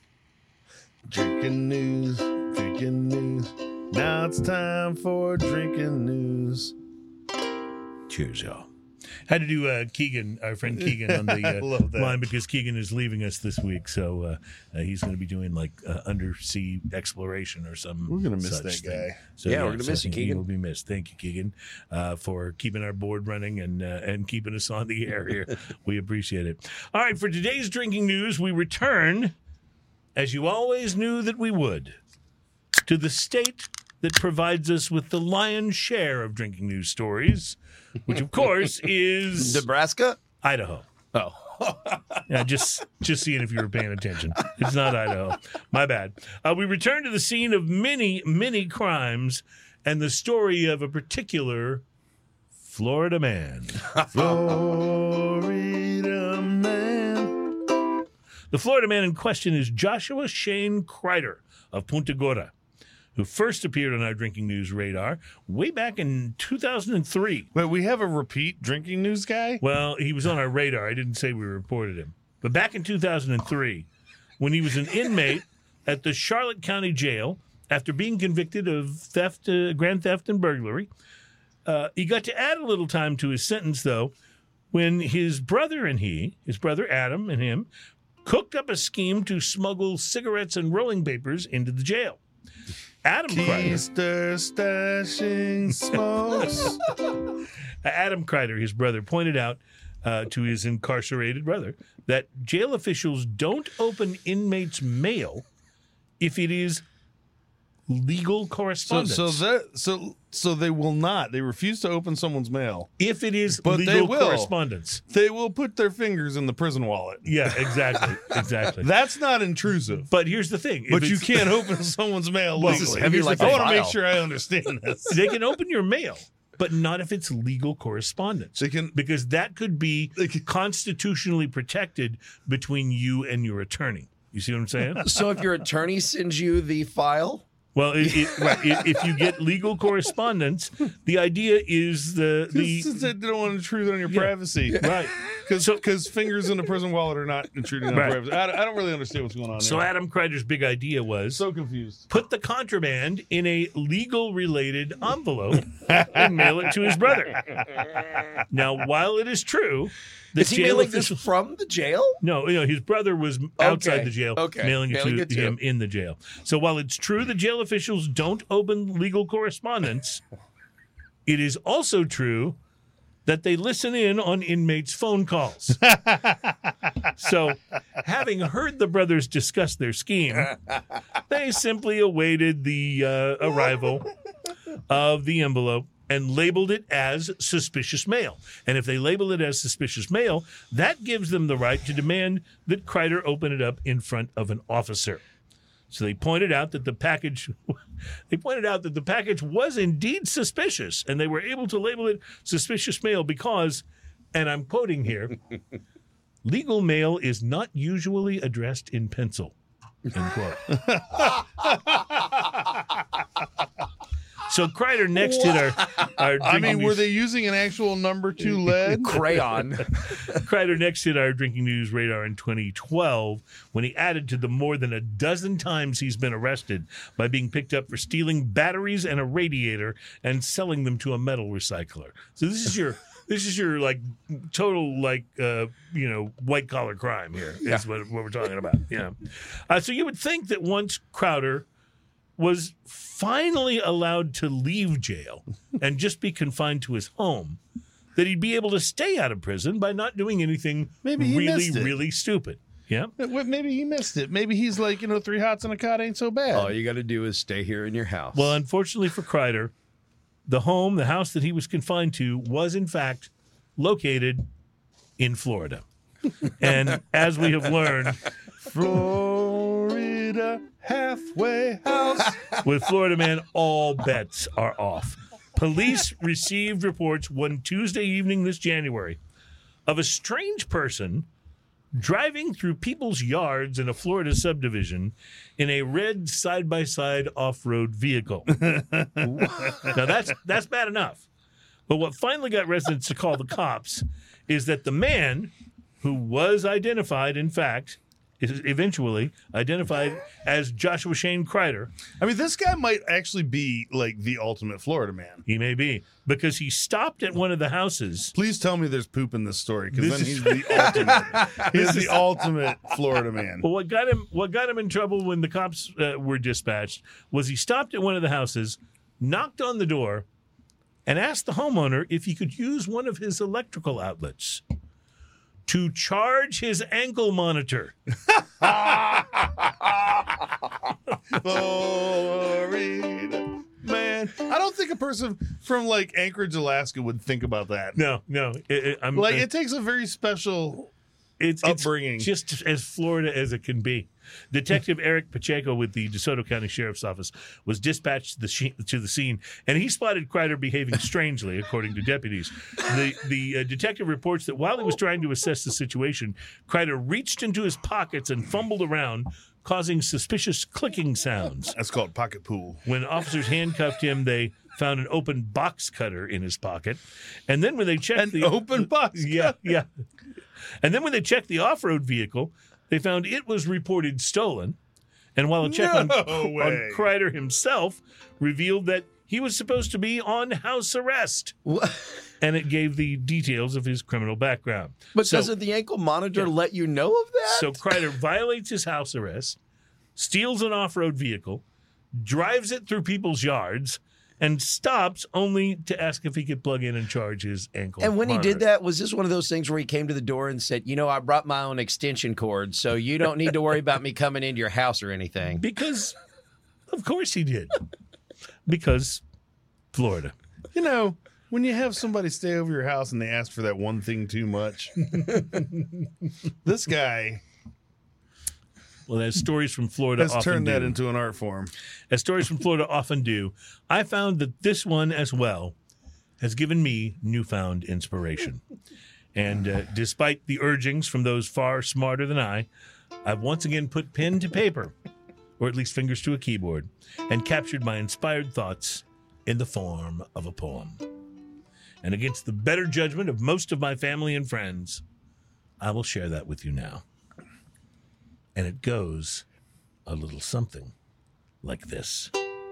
Speaker 2: drinking news, drinking news. Now it's time for drinking news.
Speaker 3: Cheers, y'all. Had to do Keegan, our friend Keegan, on
Speaker 2: I
Speaker 3: the
Speaker 2: love that.
Speaker 3: line because Keegan is leaving us this week, so he's going to be doing like undersea exploration or something.
Speaker 2: We're gonna miss
Speaker 3: such
Speaker 2: that
Speaker 3: thing.
Speaker 2: guy.
Speaker 3: So,
Speaker 4: Yeah, we're gonna miss you,
Speaker 3: he
Speaker 4: Keegan.
Speaker 3: will be missed. Thank you, Keegan, for keeping our board running and keeping us on the air here. We appreciate it. All right, for today's drinking news, we return, as you always knew that we would, to the state that provides us with the lion's share of drinking news stories, which of course is
Speaker 4: Nebraska?
Speaker 3: Idaho.
Speaker 4: Oh.
Speaker 3: Yeah, just seeing if you were paying attention. It's not Idaho. My bad. We return to the scene of many, many crimes and the story of a particular Florida man.
Speaker 2: Florida man.
Speaker 3: The Florida man in question is Joshua Shane Kreider of Punta Gorda, who first appeared on our drinking news radar way back in 2003.
Speaker 2: But we have a repeat drinking news guy?
Speaker 3: Well, he was on our radar. I didn't say we reported him. But back in 2003, when he was an inmate at the Charlotte County Jail after being convicted of theft, grand theft and burglary, he got to add a little time to his sentence, though, when his brother Adam and him, cooked up a scheme to smuggle cigarettes and rolling papers into the jail. Adam Kreider,
Speaker 2: stashing smokes.
Speaker 3: Adam Kreider, his brother, pointed out to his incarcerated brother that jail officials don't open inmates' mail if it is legal correspondence.
Speaker 2: So they will not. They refuse to open someone's mail.
Speaker 3: if it is
Speaker 2: But
Speaker 3: legal
Speaker 2: they will.
Speaker 3: correspondence.
Speaker 2: They will put their fingers in the prison wallet.
Speaker 3: Yeah, exactly. Exactly.
Speaker 2: That's not intrusive.
Speaker 3: But here's the thing.
Speaker 2: But
Speaker 3: If
Speaker 2: you
Speaker 3: it's-
Speaker 2: can't open someone's mail
Speaker 3: Well,
Speaker 2: legally.
Speaker 4: heavy
Speaker 3: here's the
Speaker 4: like
Speaker 3: thing.
Speaker 2: I
Speaker 4: a
Speaker 2: want to make
Speaker 4: file.
Speaker 2: sure I understand this.
Speaker 3: They can open your mail, but not if it's legal correspondence.
Speaker 2: They can-
Speaker 3: because that could be
Speaker 2: They can-
Speaker 3: constitutionally protected between you and your attorney. You see what I'm saying?
Speaker 4: So if your attorney sends you the file,
Speaker 3: Well, if you get legal correspondence, the idea is the
Speaker 2: They don't want to intrude on your privacy.
Speaker 3: right.
Speaker 2: Because fingers in the prison wallet are not intruding on
Speaker 3: Right.
Speaker 2: privacy. I don't really understand what's going on
Speaker 3: So
Speaker 2: there.
Speaker 3: Adam Kreider's big idea was
Speaker 2: So confused.
Speaker 3: put the contraband in a legal related envelope and mail it to his brother. Now, while it is true, the
Speaker 4: is he
Speaker 3: jail
Speaker 4: mailing this
Speaker 3: official.
Speaker 4: from the jail?
Speaker 3: No, his brother was outside
Speaker 4: Okay,
Speaker 3: the jail,
Speaker 4: okay,
Speaker 3: mailing it
Speaker 4: mailing
Speaker 3: to
Speaker 4: it to
Speaker 3: him in the jail. So while it's true the jail officials don't open legal correspondence, it is also true that they listen in on inmates' phone calls. So, having heard the brothers discuss their scheme, they simply awaited the arrival of the envelope and labeled it as suspicious mail. And if they label it as suspicious mail, that gives them the right to demand that Kreider open it up in front of an officer. So they pointed out that the package was indeed suspicious, and they were able to label it suspicious mail because, and I'm quoting here, legal mail is not usually addressed in pencil. End quote. So Kreider next hit our
Speaker 2: I mean, were they using an actual number 2 lead?
Speaker 4: Crayon.
Speaker 3: Kreider next hit our drinking news radar in 2012 when he added to the more than a dozen times he's been arrested by being picked up for stealing batteries and a radiator and selling them to a metal recycler. So this is your like total like white collar crime here is what we're talking about. Yeah. So you would think that once Crowder was finally allowed to leave jail and just be confined to his home, that he'd be able to stay out of prison by not doing anything really stupid. Yeah.
Speaker 2: Maybe he missed it. Maybe he's like, 3 hots and a cot ain't so bad.
Speaker 4: All you got to do is stay here in your house.
Speaker 3: Well, unfortunately for Kreider, the house that he was confined to was in fact located in Florida. And as we have learned,
Speaker 2: Florida halfway house.
Speaker 3: With Florida Man, all bets are off. Police received reports one Tuesday evening this January of a strange person driving through people's yards in a Florida subdivision in a red side-by-side off-road vehicle. Now, that's bad enough. But what finally got residents to call the cops is that the man, who was identified, in fact, is eventually identified as Joshua Shane Kreider.
Speaker 2: I mean, this guy might actually be like the ultimate Florida man.
Speaker 3: He may be, because he stopped at one of the houses.
Speaker 2: Please tell me there's poop in this story, because then he's the ultimate. He's the ultimate Florida man.
Speaker 3: Well, what got him in trouble when the cops were dispatched was he stopped at one of the houses, knocked on the door, and asked the homeowner if he could use one of his electrical outlets to charge his ankle monitor.
Speaker 2: Florida man. I don't think a person from like Anchorage, Alaska would think about that.
Speaker 3: No.
Speaker 2: It takes a very special upbringing.
Speaker 3: It's just as Florida as it can be. Detective Eric Pacheco with the DeSoto County Sheriff's Office was dispatched to the scene, and he spotted Kreider behaving strangely, according to deputies. The detective reports that while he was trying to assess the situation, Kreider reached into his pockets and fumbled around, causing suspicious clicking sounds.
Speaker 2: That's called pocket pool.
Speaker 3: When officers handcuffed him, they found an open box cutter in his pocket, and then when they checked
Speaker 2: open box cutter?
Speaker 3: Yeah. And then when they checked the off-road vehicle, they found it was reported stolen. And while a check on Kreider himself revealed that he was supposed to be on house arrest.
Speaker 4: What?
Speaker 3: And it gave the details of his criminal background.
Speaker 4: But doesn't the ankle monitor let you know of that?
Speaker 3: So Kreider violates his house arrest, steals an off-road vehicle, drives it through people's yards, and stops only to ask if he could plug in and charge his ankle
Speaker 4: And when
Speaker 3: monitor.
Speaker 4: he did that, was this one of those things where he came to the door and said, I brought my own extension cord, so you don't need to worry about me coming into your house or anything?
Speaker 3: Because, of course he did. Because Florida.
Speaker 2: When you have somebody stay over your house and they ask for that one thing too much, this guy...
Speaker 3: Well, as stories from Florida
Speaker 2: Let's
Speaker 3: often
Speaker 2: turn that
Speaker 3: do.
Speaker 2: into an art form.
Speaker 3: As stories from Florida often do, I found that this one as well has given me newfound inspiration. And despite the urgings from those far smarter than I've once again put pen to paper, or at least fingers to a keyboard, and captured my inspired thoughts in the form of a poem. And against the better judgment of most of my family and friends, I will share that with you now. And it goes a little something like this.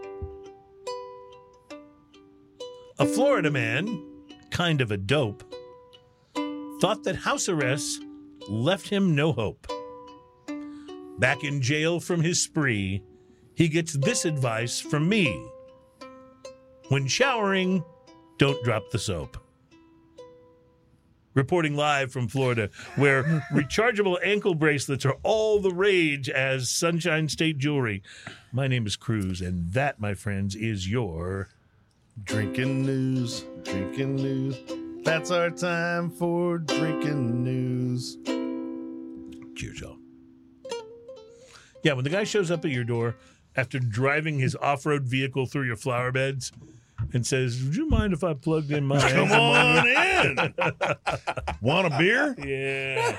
Speaker 3: A Florida man, kind of a dope, thought that house arrest left him no hope. Back in jail from his spree, he gets this advice from me. When showering, don't drop the soap. Reporting live from Florida, where rechargeable ankle bracelets are all the rage as Sunshine State jewelry. My name is Cruz, and that, my friends, is your
Speaker 2: Drinking news, drinking news. That's our time for drinking news.
Speaker 3: Cheers, y'all. Yeah, when the guy shows up at your door after driving his off-road vehicle through your flower beds and says, "Would you mind if I plugged in my
Speaker 2: Come on in. Want a beer?
Speaker 3: Yeah.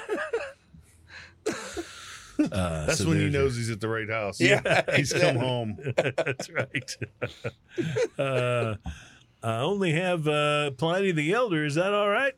Speaker 2: That's
Speaker 3: so
Speaker 2: when he
Speaker 3: there's
Speaker 2: knows he's at the right house.
Speaker 4: Yeah,
Speaker 2: He's come home.
Speaker 3: That's right. I only have Pliny the Elder. Is that all right?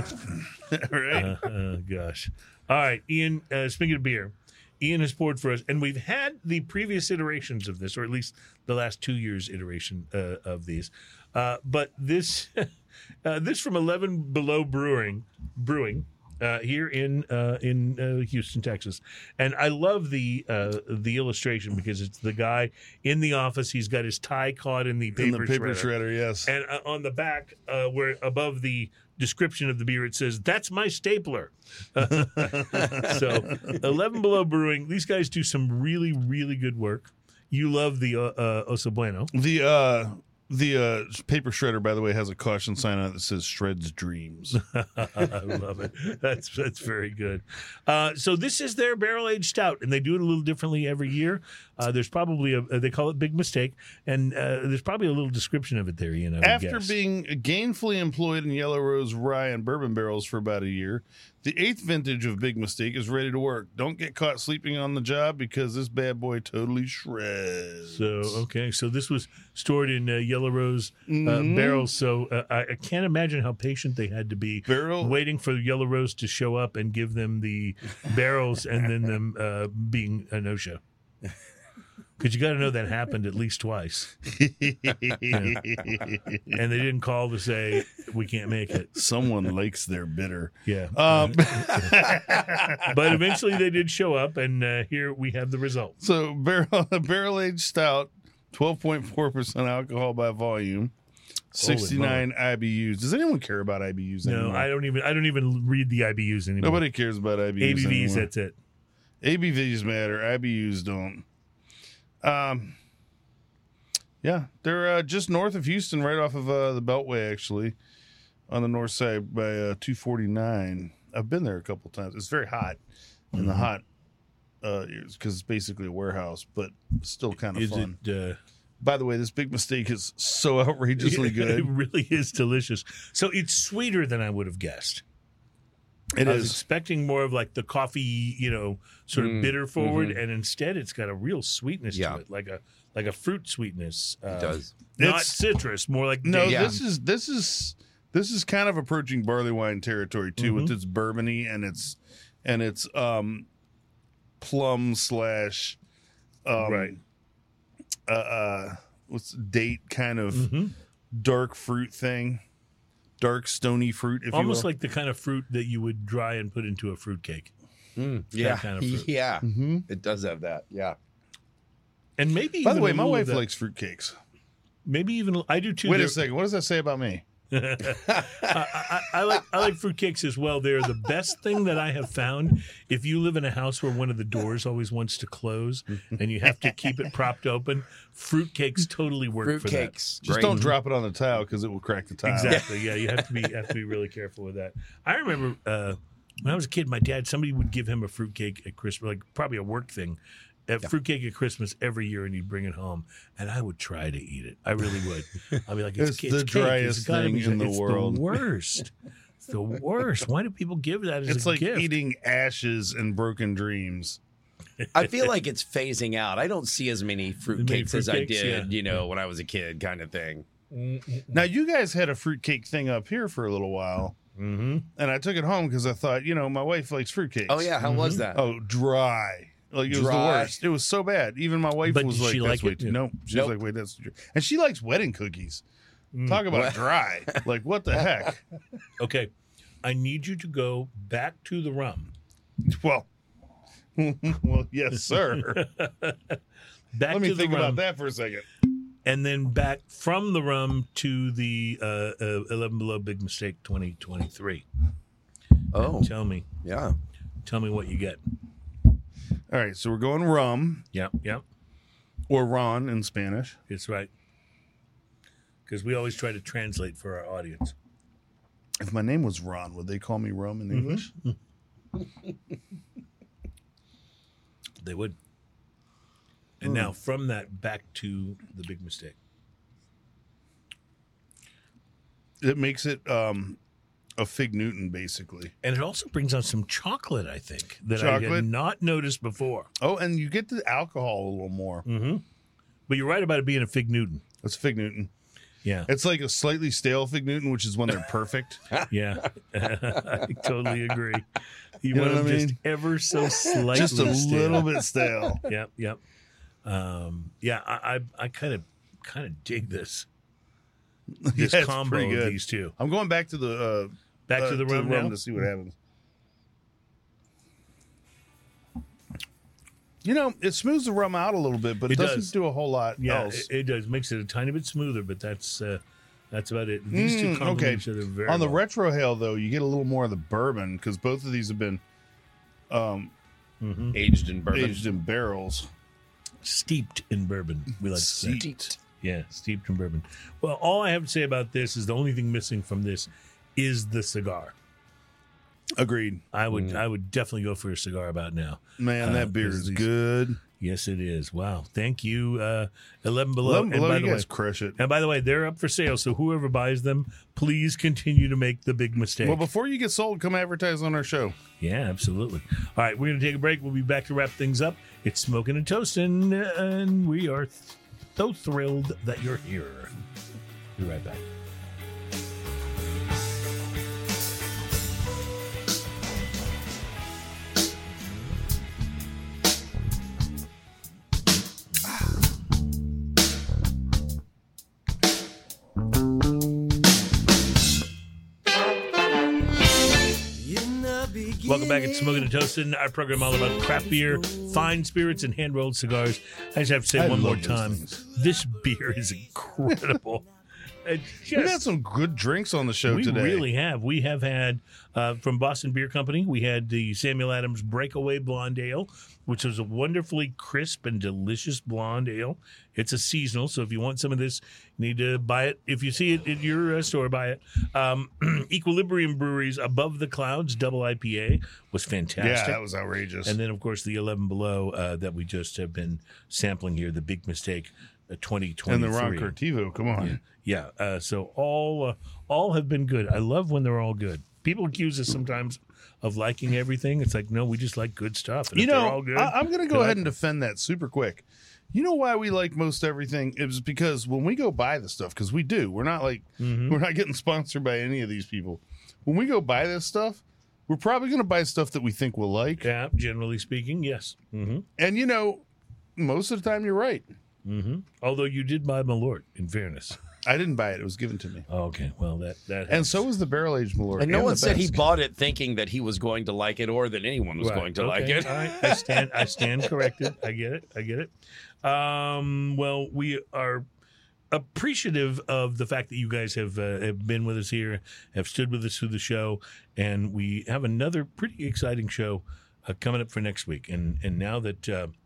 Speaker 2: Right?
Speaker 3: Gosh. All right, Ian, speaking of beer, Ian has poured for us, and we've had the previous iterations of this, or at least the last 2 years' iteration of these. But this this from 11 Below Brewing here in Houston, Texas, and I love the illustration because it's the guy in the office. He's got his tie caught in the paper,
Speaker 2: shredder, yes.
Speaker 3: and on the back, where above the description of the beer, it says, "That's my stapler." So 11 Below Brewing, these guys do some really, really good work. You love the Oso Bueno.
Speaker 2: The paper shredder, by the way, has a caution sign on it that says "Shreds Dreams."
Speaker 3: I love it. That's very good. So this is their barrel-aged stout, and they do it a little differently every year. There's probably they call it Big Mistake, and there's probably a little description of it there, I would
Speaker 2: After
Speaker 3: guess.
Speaker 2: being gainfully employed in Yellow Rose rye and bourbon barrels for about a year, the 8th vintage of Big Mistake is ready to work. Don't get caught sleeping on the job because this bad boy totally shreds.
Speaker 3: So this was stored in Yellow Rose barrels. So I can't imagine how patient they had to be waiting for Yellow Rose to show up and give them the barrels, and then them being a no-show. Because you got to know that happened at least twice. And they didn't call to say, "We can't make it."
Speaker 2: Someone likes their bitter.
Speaker 3: Yeah. But eventually they did show up, and here we have the result.
Speaker 2: So barrel aged stout, 12.4% alcohol by volume, 69 IBUs. Does anyone care about IBUs anymore?
Speaker 3: No, I don't even read the IBUs anymore.
Speaker 2: Nobody cares about IBUs
Speaker 3: ABVs,
Speaker 2: anymore.
Speaker 3: that's it.
Speaker 2: ABVs matter. IBUs don't. Yeah, they're just north of Houston, right off of the Beltway, actually, on the north side by 249. I've been there a couple times. It's very hot in the hot because it's basically a warehouse, but still kind of fun. By the way, this Big Mistake is so outrageously good.
Speaker 3: It really is delicious. So it's sweeter than I would have guessed.
Speaker 2: I
Speaker 3: was expecting more of like the coffee, sort of bitter forward, and instead it's got a real sweetness to it, like a fruit sweetness.
Speaker 4: It does.
Speaker 3: Not citrus, more like
Speaker 2: This is kind of approaching barley wine territory too, with its bourbony and its plum slash what's date kind of dark fruit thing. Dark stony fruit, if
Speaker 3: almost
Speaker 2: you will.
Speaker 3: like the kind of fruit that you would dry and put into a fruit cake.
Speaker 4: Yeah,
Speaker 3: kind of fruit.
Speaker 4: yeah, it does have that. Yeah,
Speaker 3: and maybe.
Speaker 2: By the way, my wife likes fruit cakes.
Speaker 3: Maybe even I do too.
Speaker 2: Wait a second, what does that say about me?
Speaker 3: I like fruitcakes as well. They're the best thing that I have found. If you live in a house where one of the doors always wants to close and you have to keep it propped open, fruitcakes totally work for that.
Speaker 2: Just don't drop it on the tile because it will crack the tile.
Speaker 3: Exactly. Yeah, you have to be really careful with that. I remember when I was a kid, my dad, somebody would give him a fruitcake at Christmas, like probably a work thing. Fruitcake at Christmas every year, and he'd bring it home, and I would try to eat it. I really would. I'd be like, "It's
Speaker 2: the driest thing in the world.
Speaker 3: The worst. It's the worst. Why do people give that as
Speaker 2: It's
Speaker 3: a
Speaker 2: like
Speaker 3: gift?
Speaker 2: eating ashes and broken dreams."
Speaker 4: I feel like it's phasing out. I don't see as many fruitcakes as I did, when I was a kid, kind of thing.
Speaker 2: Now, you guys had a fruitcake thing up here for a little while, and I took it home because I thought, my wife likes fruitcakes.
Speaker 4: Oh yeah, how was that?
Speaker 2: Oh, dry. Like, it was the worst. It was so bad. Even my wife was like,
Speaker 3: that's way
Speaker 2: too. No, she's like, wait, that's too. And she likes wedding cookies. Talk about dry. Like, what the heck?
Speaker 3: Okay. I need you to go back to the rum.
Speaker 2: Well, yes, sir. Let me think about that for a second.
Speaker 3: And then back from the rum to the 11 Below Big Mistake 2023.
Speaker 4: Oh.
Speaker 3: Tell me what you get.
Speaker 2: All right, so we're going rum.
Speaker 3: Yep.
Speaker 2: Or ron in Spanish.
Speaker 3: It's right. because we always try to translate for our audience.
Speaker 2: If my name was Ron, would they call me Rum in English?
Speaker 3: They would. And now from that back to the big mistake.
Speaker 2: It makes it a Fig Newton, basically.
Speaker 3: And it also brings out some chocolate, I think, that I
Speaker 2: Chocolate?
Speaker 3: had not noticed before.
Speaker 2: Oh, and you get the alcohol a little more.
Speaker 3: But you're right about it being a Fig Newton.
Speaker 2: It's Fig Newton.
Speaker 3: Yeah.
Speaker 2: It's like a slightly stale Fig Newton, which is when they're perfect.
Speaker 3: Yeah. I totally agree. You
Speaker 2: know
Speaker 3: want
Speaker 2: what
Speaker 3: them
Speaker 2: I
Speaker 3: just
Speaker 2: mean?
Speaker 3: ever so slightly
Speaker 2: Just a
Speaker 3: stale.
Speaker 2: little bit stale.
Speaker 3: Yep, yep. I kind of dig this
Speaker 2: Yeah, it's
Speaker 3: combo
Speaker 2: pretty
Speaker 3: of
Speaker 2: good.
Speaker 3: these two.
Speaker 2: I'm going back to the
Speaker 3: Back to the rum now?
Speaker 2: to see what happens. You know, it smooths the rum out a little bit, but it doesn't
Speaker 3: does.
Speaker 2: do a whole lot
Speaker 3: Yeah,
Speaker 2: else.
Speaker 3: it does. Makes it a tiny bit smoother, but that's about it. These two complement
Speaker 2: okay.
Speaker 3: each other very
Speaker 2: On the
Speaker 3: well.
Speaker 2: retro hail, though, you get a little more of the bourbon because both of these have been
Speaker 4: Aged in bourbon.
Speaker 2: aged in barrels.
Speaker 3: Steeped in bourbon. We like to say.
Speaker 2: Steeped.
Speaker 3: Yeah, steeped in bourbon. Well, all I have to say about this is the only thing missing from this is the cigar.
Speaker 2: Agreed.
Speaker 3: I would definitely go for a cigar about now.
Speaker 2: Man, that beer
Speaker 3: 'cause
Speaker 2: is
Speaker 3: these-
Speaker 2: good.
Speaker 3: Yes, it is. Wow. Thank you, 11 Below.
Speaker 2: 11 Below,
Speaker 3: by
Speaker 2: you
Speaker 3: the way,
Speaker 2: guys crush it.
Speaker 3: and by the way, they're up for sale, so whoever buys them, please continue to make the big mistake.
Speaker 2: Well, before you get sold, come advertise on our show.
Speaker 3: Yeah, absolutely. All right, we're going to take a break. We'll be back to wrap things up. It's Smoking and Toasting, and we are so thrilled that you're here. Be right back. Welcome back. It's Smoking and Toasting, our program all about craft beer, fine spirits, and hand-rolled cigars. I just have to say
Speaker 2: I
Speaker 3: one more
Speaker 2: love those
Speaker 3: time,
Speaker 2: things.
Speaker 3: this beer is incredible. It's
Speaker 2: We've had
Speaker 3: just-
Speaker 2: some good drinks on the show
Speaker 3: we
Speaker 2: today.
Speaker 3: really have. We have had, from Boston Beer Company, we had the Samuel Adams Breakaway Blonde Ale, which was a wonderfully crisp and delicious blonde ale. It's a seasonal, so if you want some of this, you need to buy it. If you see it at your store, buy it. Equilibrium Brewery's Above the Clouds Double IPA was fantastic.
Speaker 2: Yeah, that was outrageous.
Speaker 3: And then, of course, the 11 Below that we just have been sampling here, the Big Mistake 2023.
Speaker 2: And the Ron Curtivo, come on.
Speaker 3: Yeah. So all have been good. I love when they're all good. People accuse us sometimes of liking everything. It's like, no, we just like good stuff. And
Speaker 2: You
Speaker 3: if they're
Speaker 2: know,
Speaker 3: all good,
Speaker 2: I'm going to
Speaker 3: we
Speaker 2: go
Speaker 3: like
Speaker 2: ahead and defend that super quick. You know why we like most everything? It was because when we go buy the stuff, because we do, we're not like, we're not getting sponsored by any of these people. When we go buy this stuff, we're probably going to buy stuff that we think we'll like.
Speaker 3: Yeah, generally speaking, yes. Mm-hmm.
Speaker 2: And, you know, most of the time you're right.
Speaker 3: Mm-hmm. Although you did buy Malort, in fairness.
Speaker 2: I didn't buy it. It was given to me.
Speaker 3: Oh, okay. Well, that
Speaker 2: And so was the barrel-aged Malort.
Speaker 4: And no one
Speaker 2: the
Speaker 4: said he
Speaker 2: Best.
Speaker 4: bought it thinking that he was going to like it or that anyone was
Speaker 3: Right.
Speaker 4: going to
Speaker 3: Okay.
Speaker 4: like it.
Speaker 3: All right. I stand corrected. I get it. Well, we are appreciative of the fact that you guys have been with us here, have stood with us through the show, and we have another pretty exciting show coming up for next week. And now that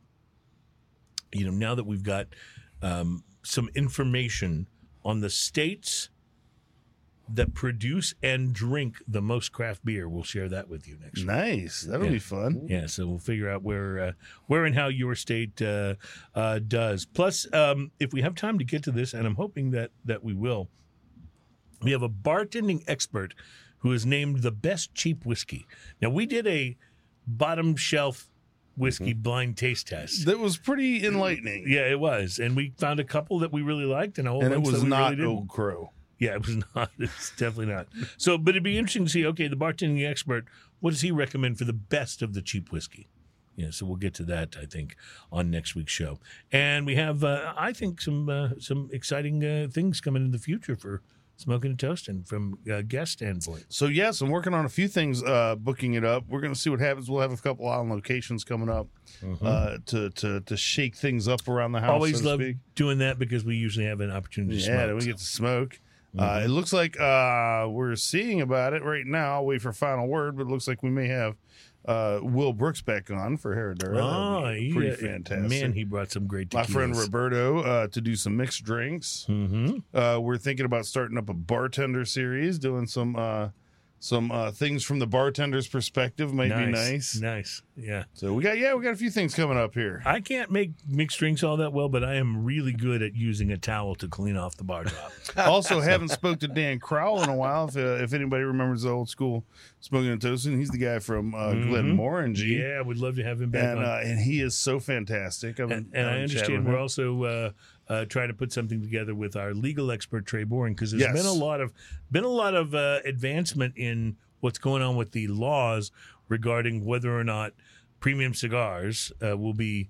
Speaker 3: now that we've got some information on the states that produce and drink the most craft beer, we'll share that with you next week.
Speaker 2: Nice. That'll be fun.
Speaker 3: Yeah, so we'll figure out where and how your state does. Plus, if we have time to get to this, and I'm hoping that we will, we have a bartending expert who is named the best cheap whiskey. Now, we did a bottom shelf whiskey blind taste test.
Speaker 2: That was pretty enlightening.
Speaker 3: Yeah, it was, and we found a couple that we really liked, and a whole
Speaker 2: And it
Speaker 3: bunch
Speaker 2: was
Speaker 3: that we
Speaker 2: not
Speaker 3: really didn't.
Speaker 2: Old Crow.
Speaker 3: Yeah, it was not. It's definitely not. So, but it'd be interesting to see, okay, the bartending expert, what does he recommend for the best of the cheap whiskey? Yeah, so we'll get to that, I think, on next week's show. And we have, I think, some exciting things coming in the future for Smoking and Toasting from a guest standpoint.
Speaker 2: So, yes, I'm working on a few things, booking it up. We're going to see what happens. We'll have a couple on locations coming up to shake things up around the house.
Speaker 3: Always
Speaker 2: so to
Speaker 3: love
Speaker 2: speak.
Speaker 3: doing that because we usually have an opportunity to
Speaker 2: Yeah,
Speaker 3: smoke.
Speaker 2: we get to smoke. It looks like we're seeing about it right now. I'll wait for final word, but it looks like we may have Will Brooks back on for Herradura. Pretty fantastic.
Speaker 3: Man, he brought some great tequilas.
Speaker 2: My friend Roberto to do some mixed drinks.
Speaker 3: Mm-hmm.
Speaker 2: We're thinking about starting up a bartender series, doing some things from the bartender's perspective. Might be nice.
Speaker 3: Nice, yeah.
Speaker 2: So we got a few things coming up here.
Speaker 3: I can't make mixed drinks all that well, but I am really good at using a towel to clean off the bar top.
Speaker 2: Also, haven't spoke to Dan Crowell in a while. If anybody remembers the old school Smoking and Toasting, he's the guy from Glenmorangie.
Speaker 3: Yeah, we'd love to have him back on.
Speaker 2: And he is so fantastic.
Speaker 3: And I understand we're also trying to put something together with our legal expert Trey Boring, because there's been a lot of advancement in what's going on with the laws regarding whether or not premium cigars will be,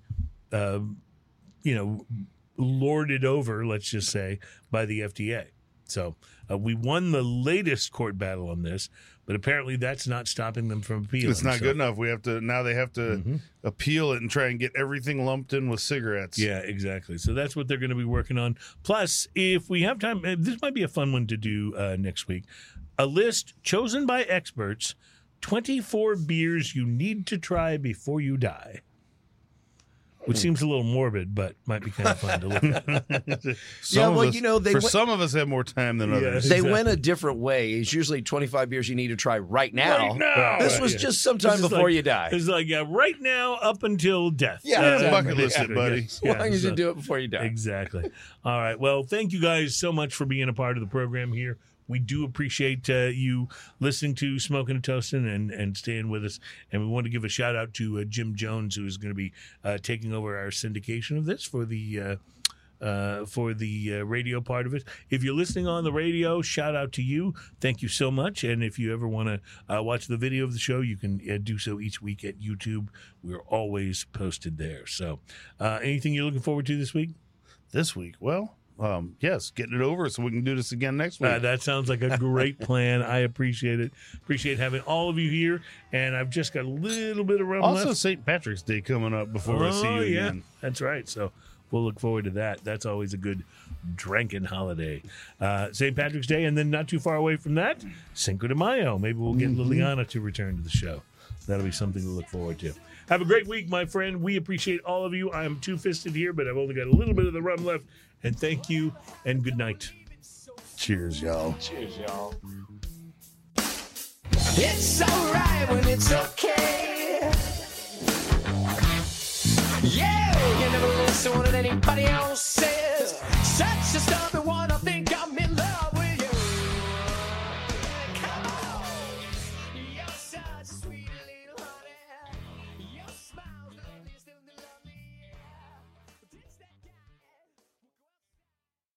Speaker 3: lorded over, let's just say, by the FDA. So we won the latest court battle on this, but apparently that's not stopping them from appealing.
Speaker 2: It's not good enough. They have to appeal it and try and get everything lumped in with cigarettes.
Speaker 3: Yeah, exactly. So that's what they're going to be working on. Plus, if we have time, this might be a fun one to do next week. A list chosen by experts, 24 beers you need to try before you die. Which seems a little morbid, but might be kind of fun to look at.
Speaker 2: Some of us have more time than others.
Speaker 4: They went a different way. It's usually 25 beers you need to try right now.
Speaker 2: Right now.
Speaker 4: This was just sometime before you die.
Speaker 3: It's like right now up until death.
Speaker 4: Yeah,
Speaker 2: bucket list it, buddy.
Speaker 4: As long as you do it before you die.
Speaker 3: Exactly. All right. Well, thank you guys so much for being a part of the program here. We do appreciate you listening to Smoking and Toasting and staying with us. And we want to give a shout out to Jim Jones, who is going to be taking over our syndication of this for the radio part of it. If you're listening on the radio, shout out to you. Thank you so much. And if you ever want to watch the video of the show, you can do so each week at YouTube. We're always posted there. So anything you're looking forward to this week?
Speaker 2: This week? Well, yes, getting it over so we can do this again next week.
Speaker 3: That sounds like a great plan. I appreciate it. Appreciate having all of you here. And I've just got a little bit of rum left.
Speaker 2: Also, St. Patrick's Day coming up before I see you again.
Speaker 3: That's right. So we'll look forward to that. That's always a good drinking holiday. St. Patrick's Day, and then not too far away from that, Cinco de Mayo. Maybe we'll get Liliana to return to the show. That'll be something to look forward to. Have a great week, my friend. We appreciate all of you. I'm two-fisted here, but I've only got a little bit of the rum left. And thank you, and good night.
Speaker 2: Cheers, y'all.
Speaker 6: Cheers, y'all. It's all right when it's okay.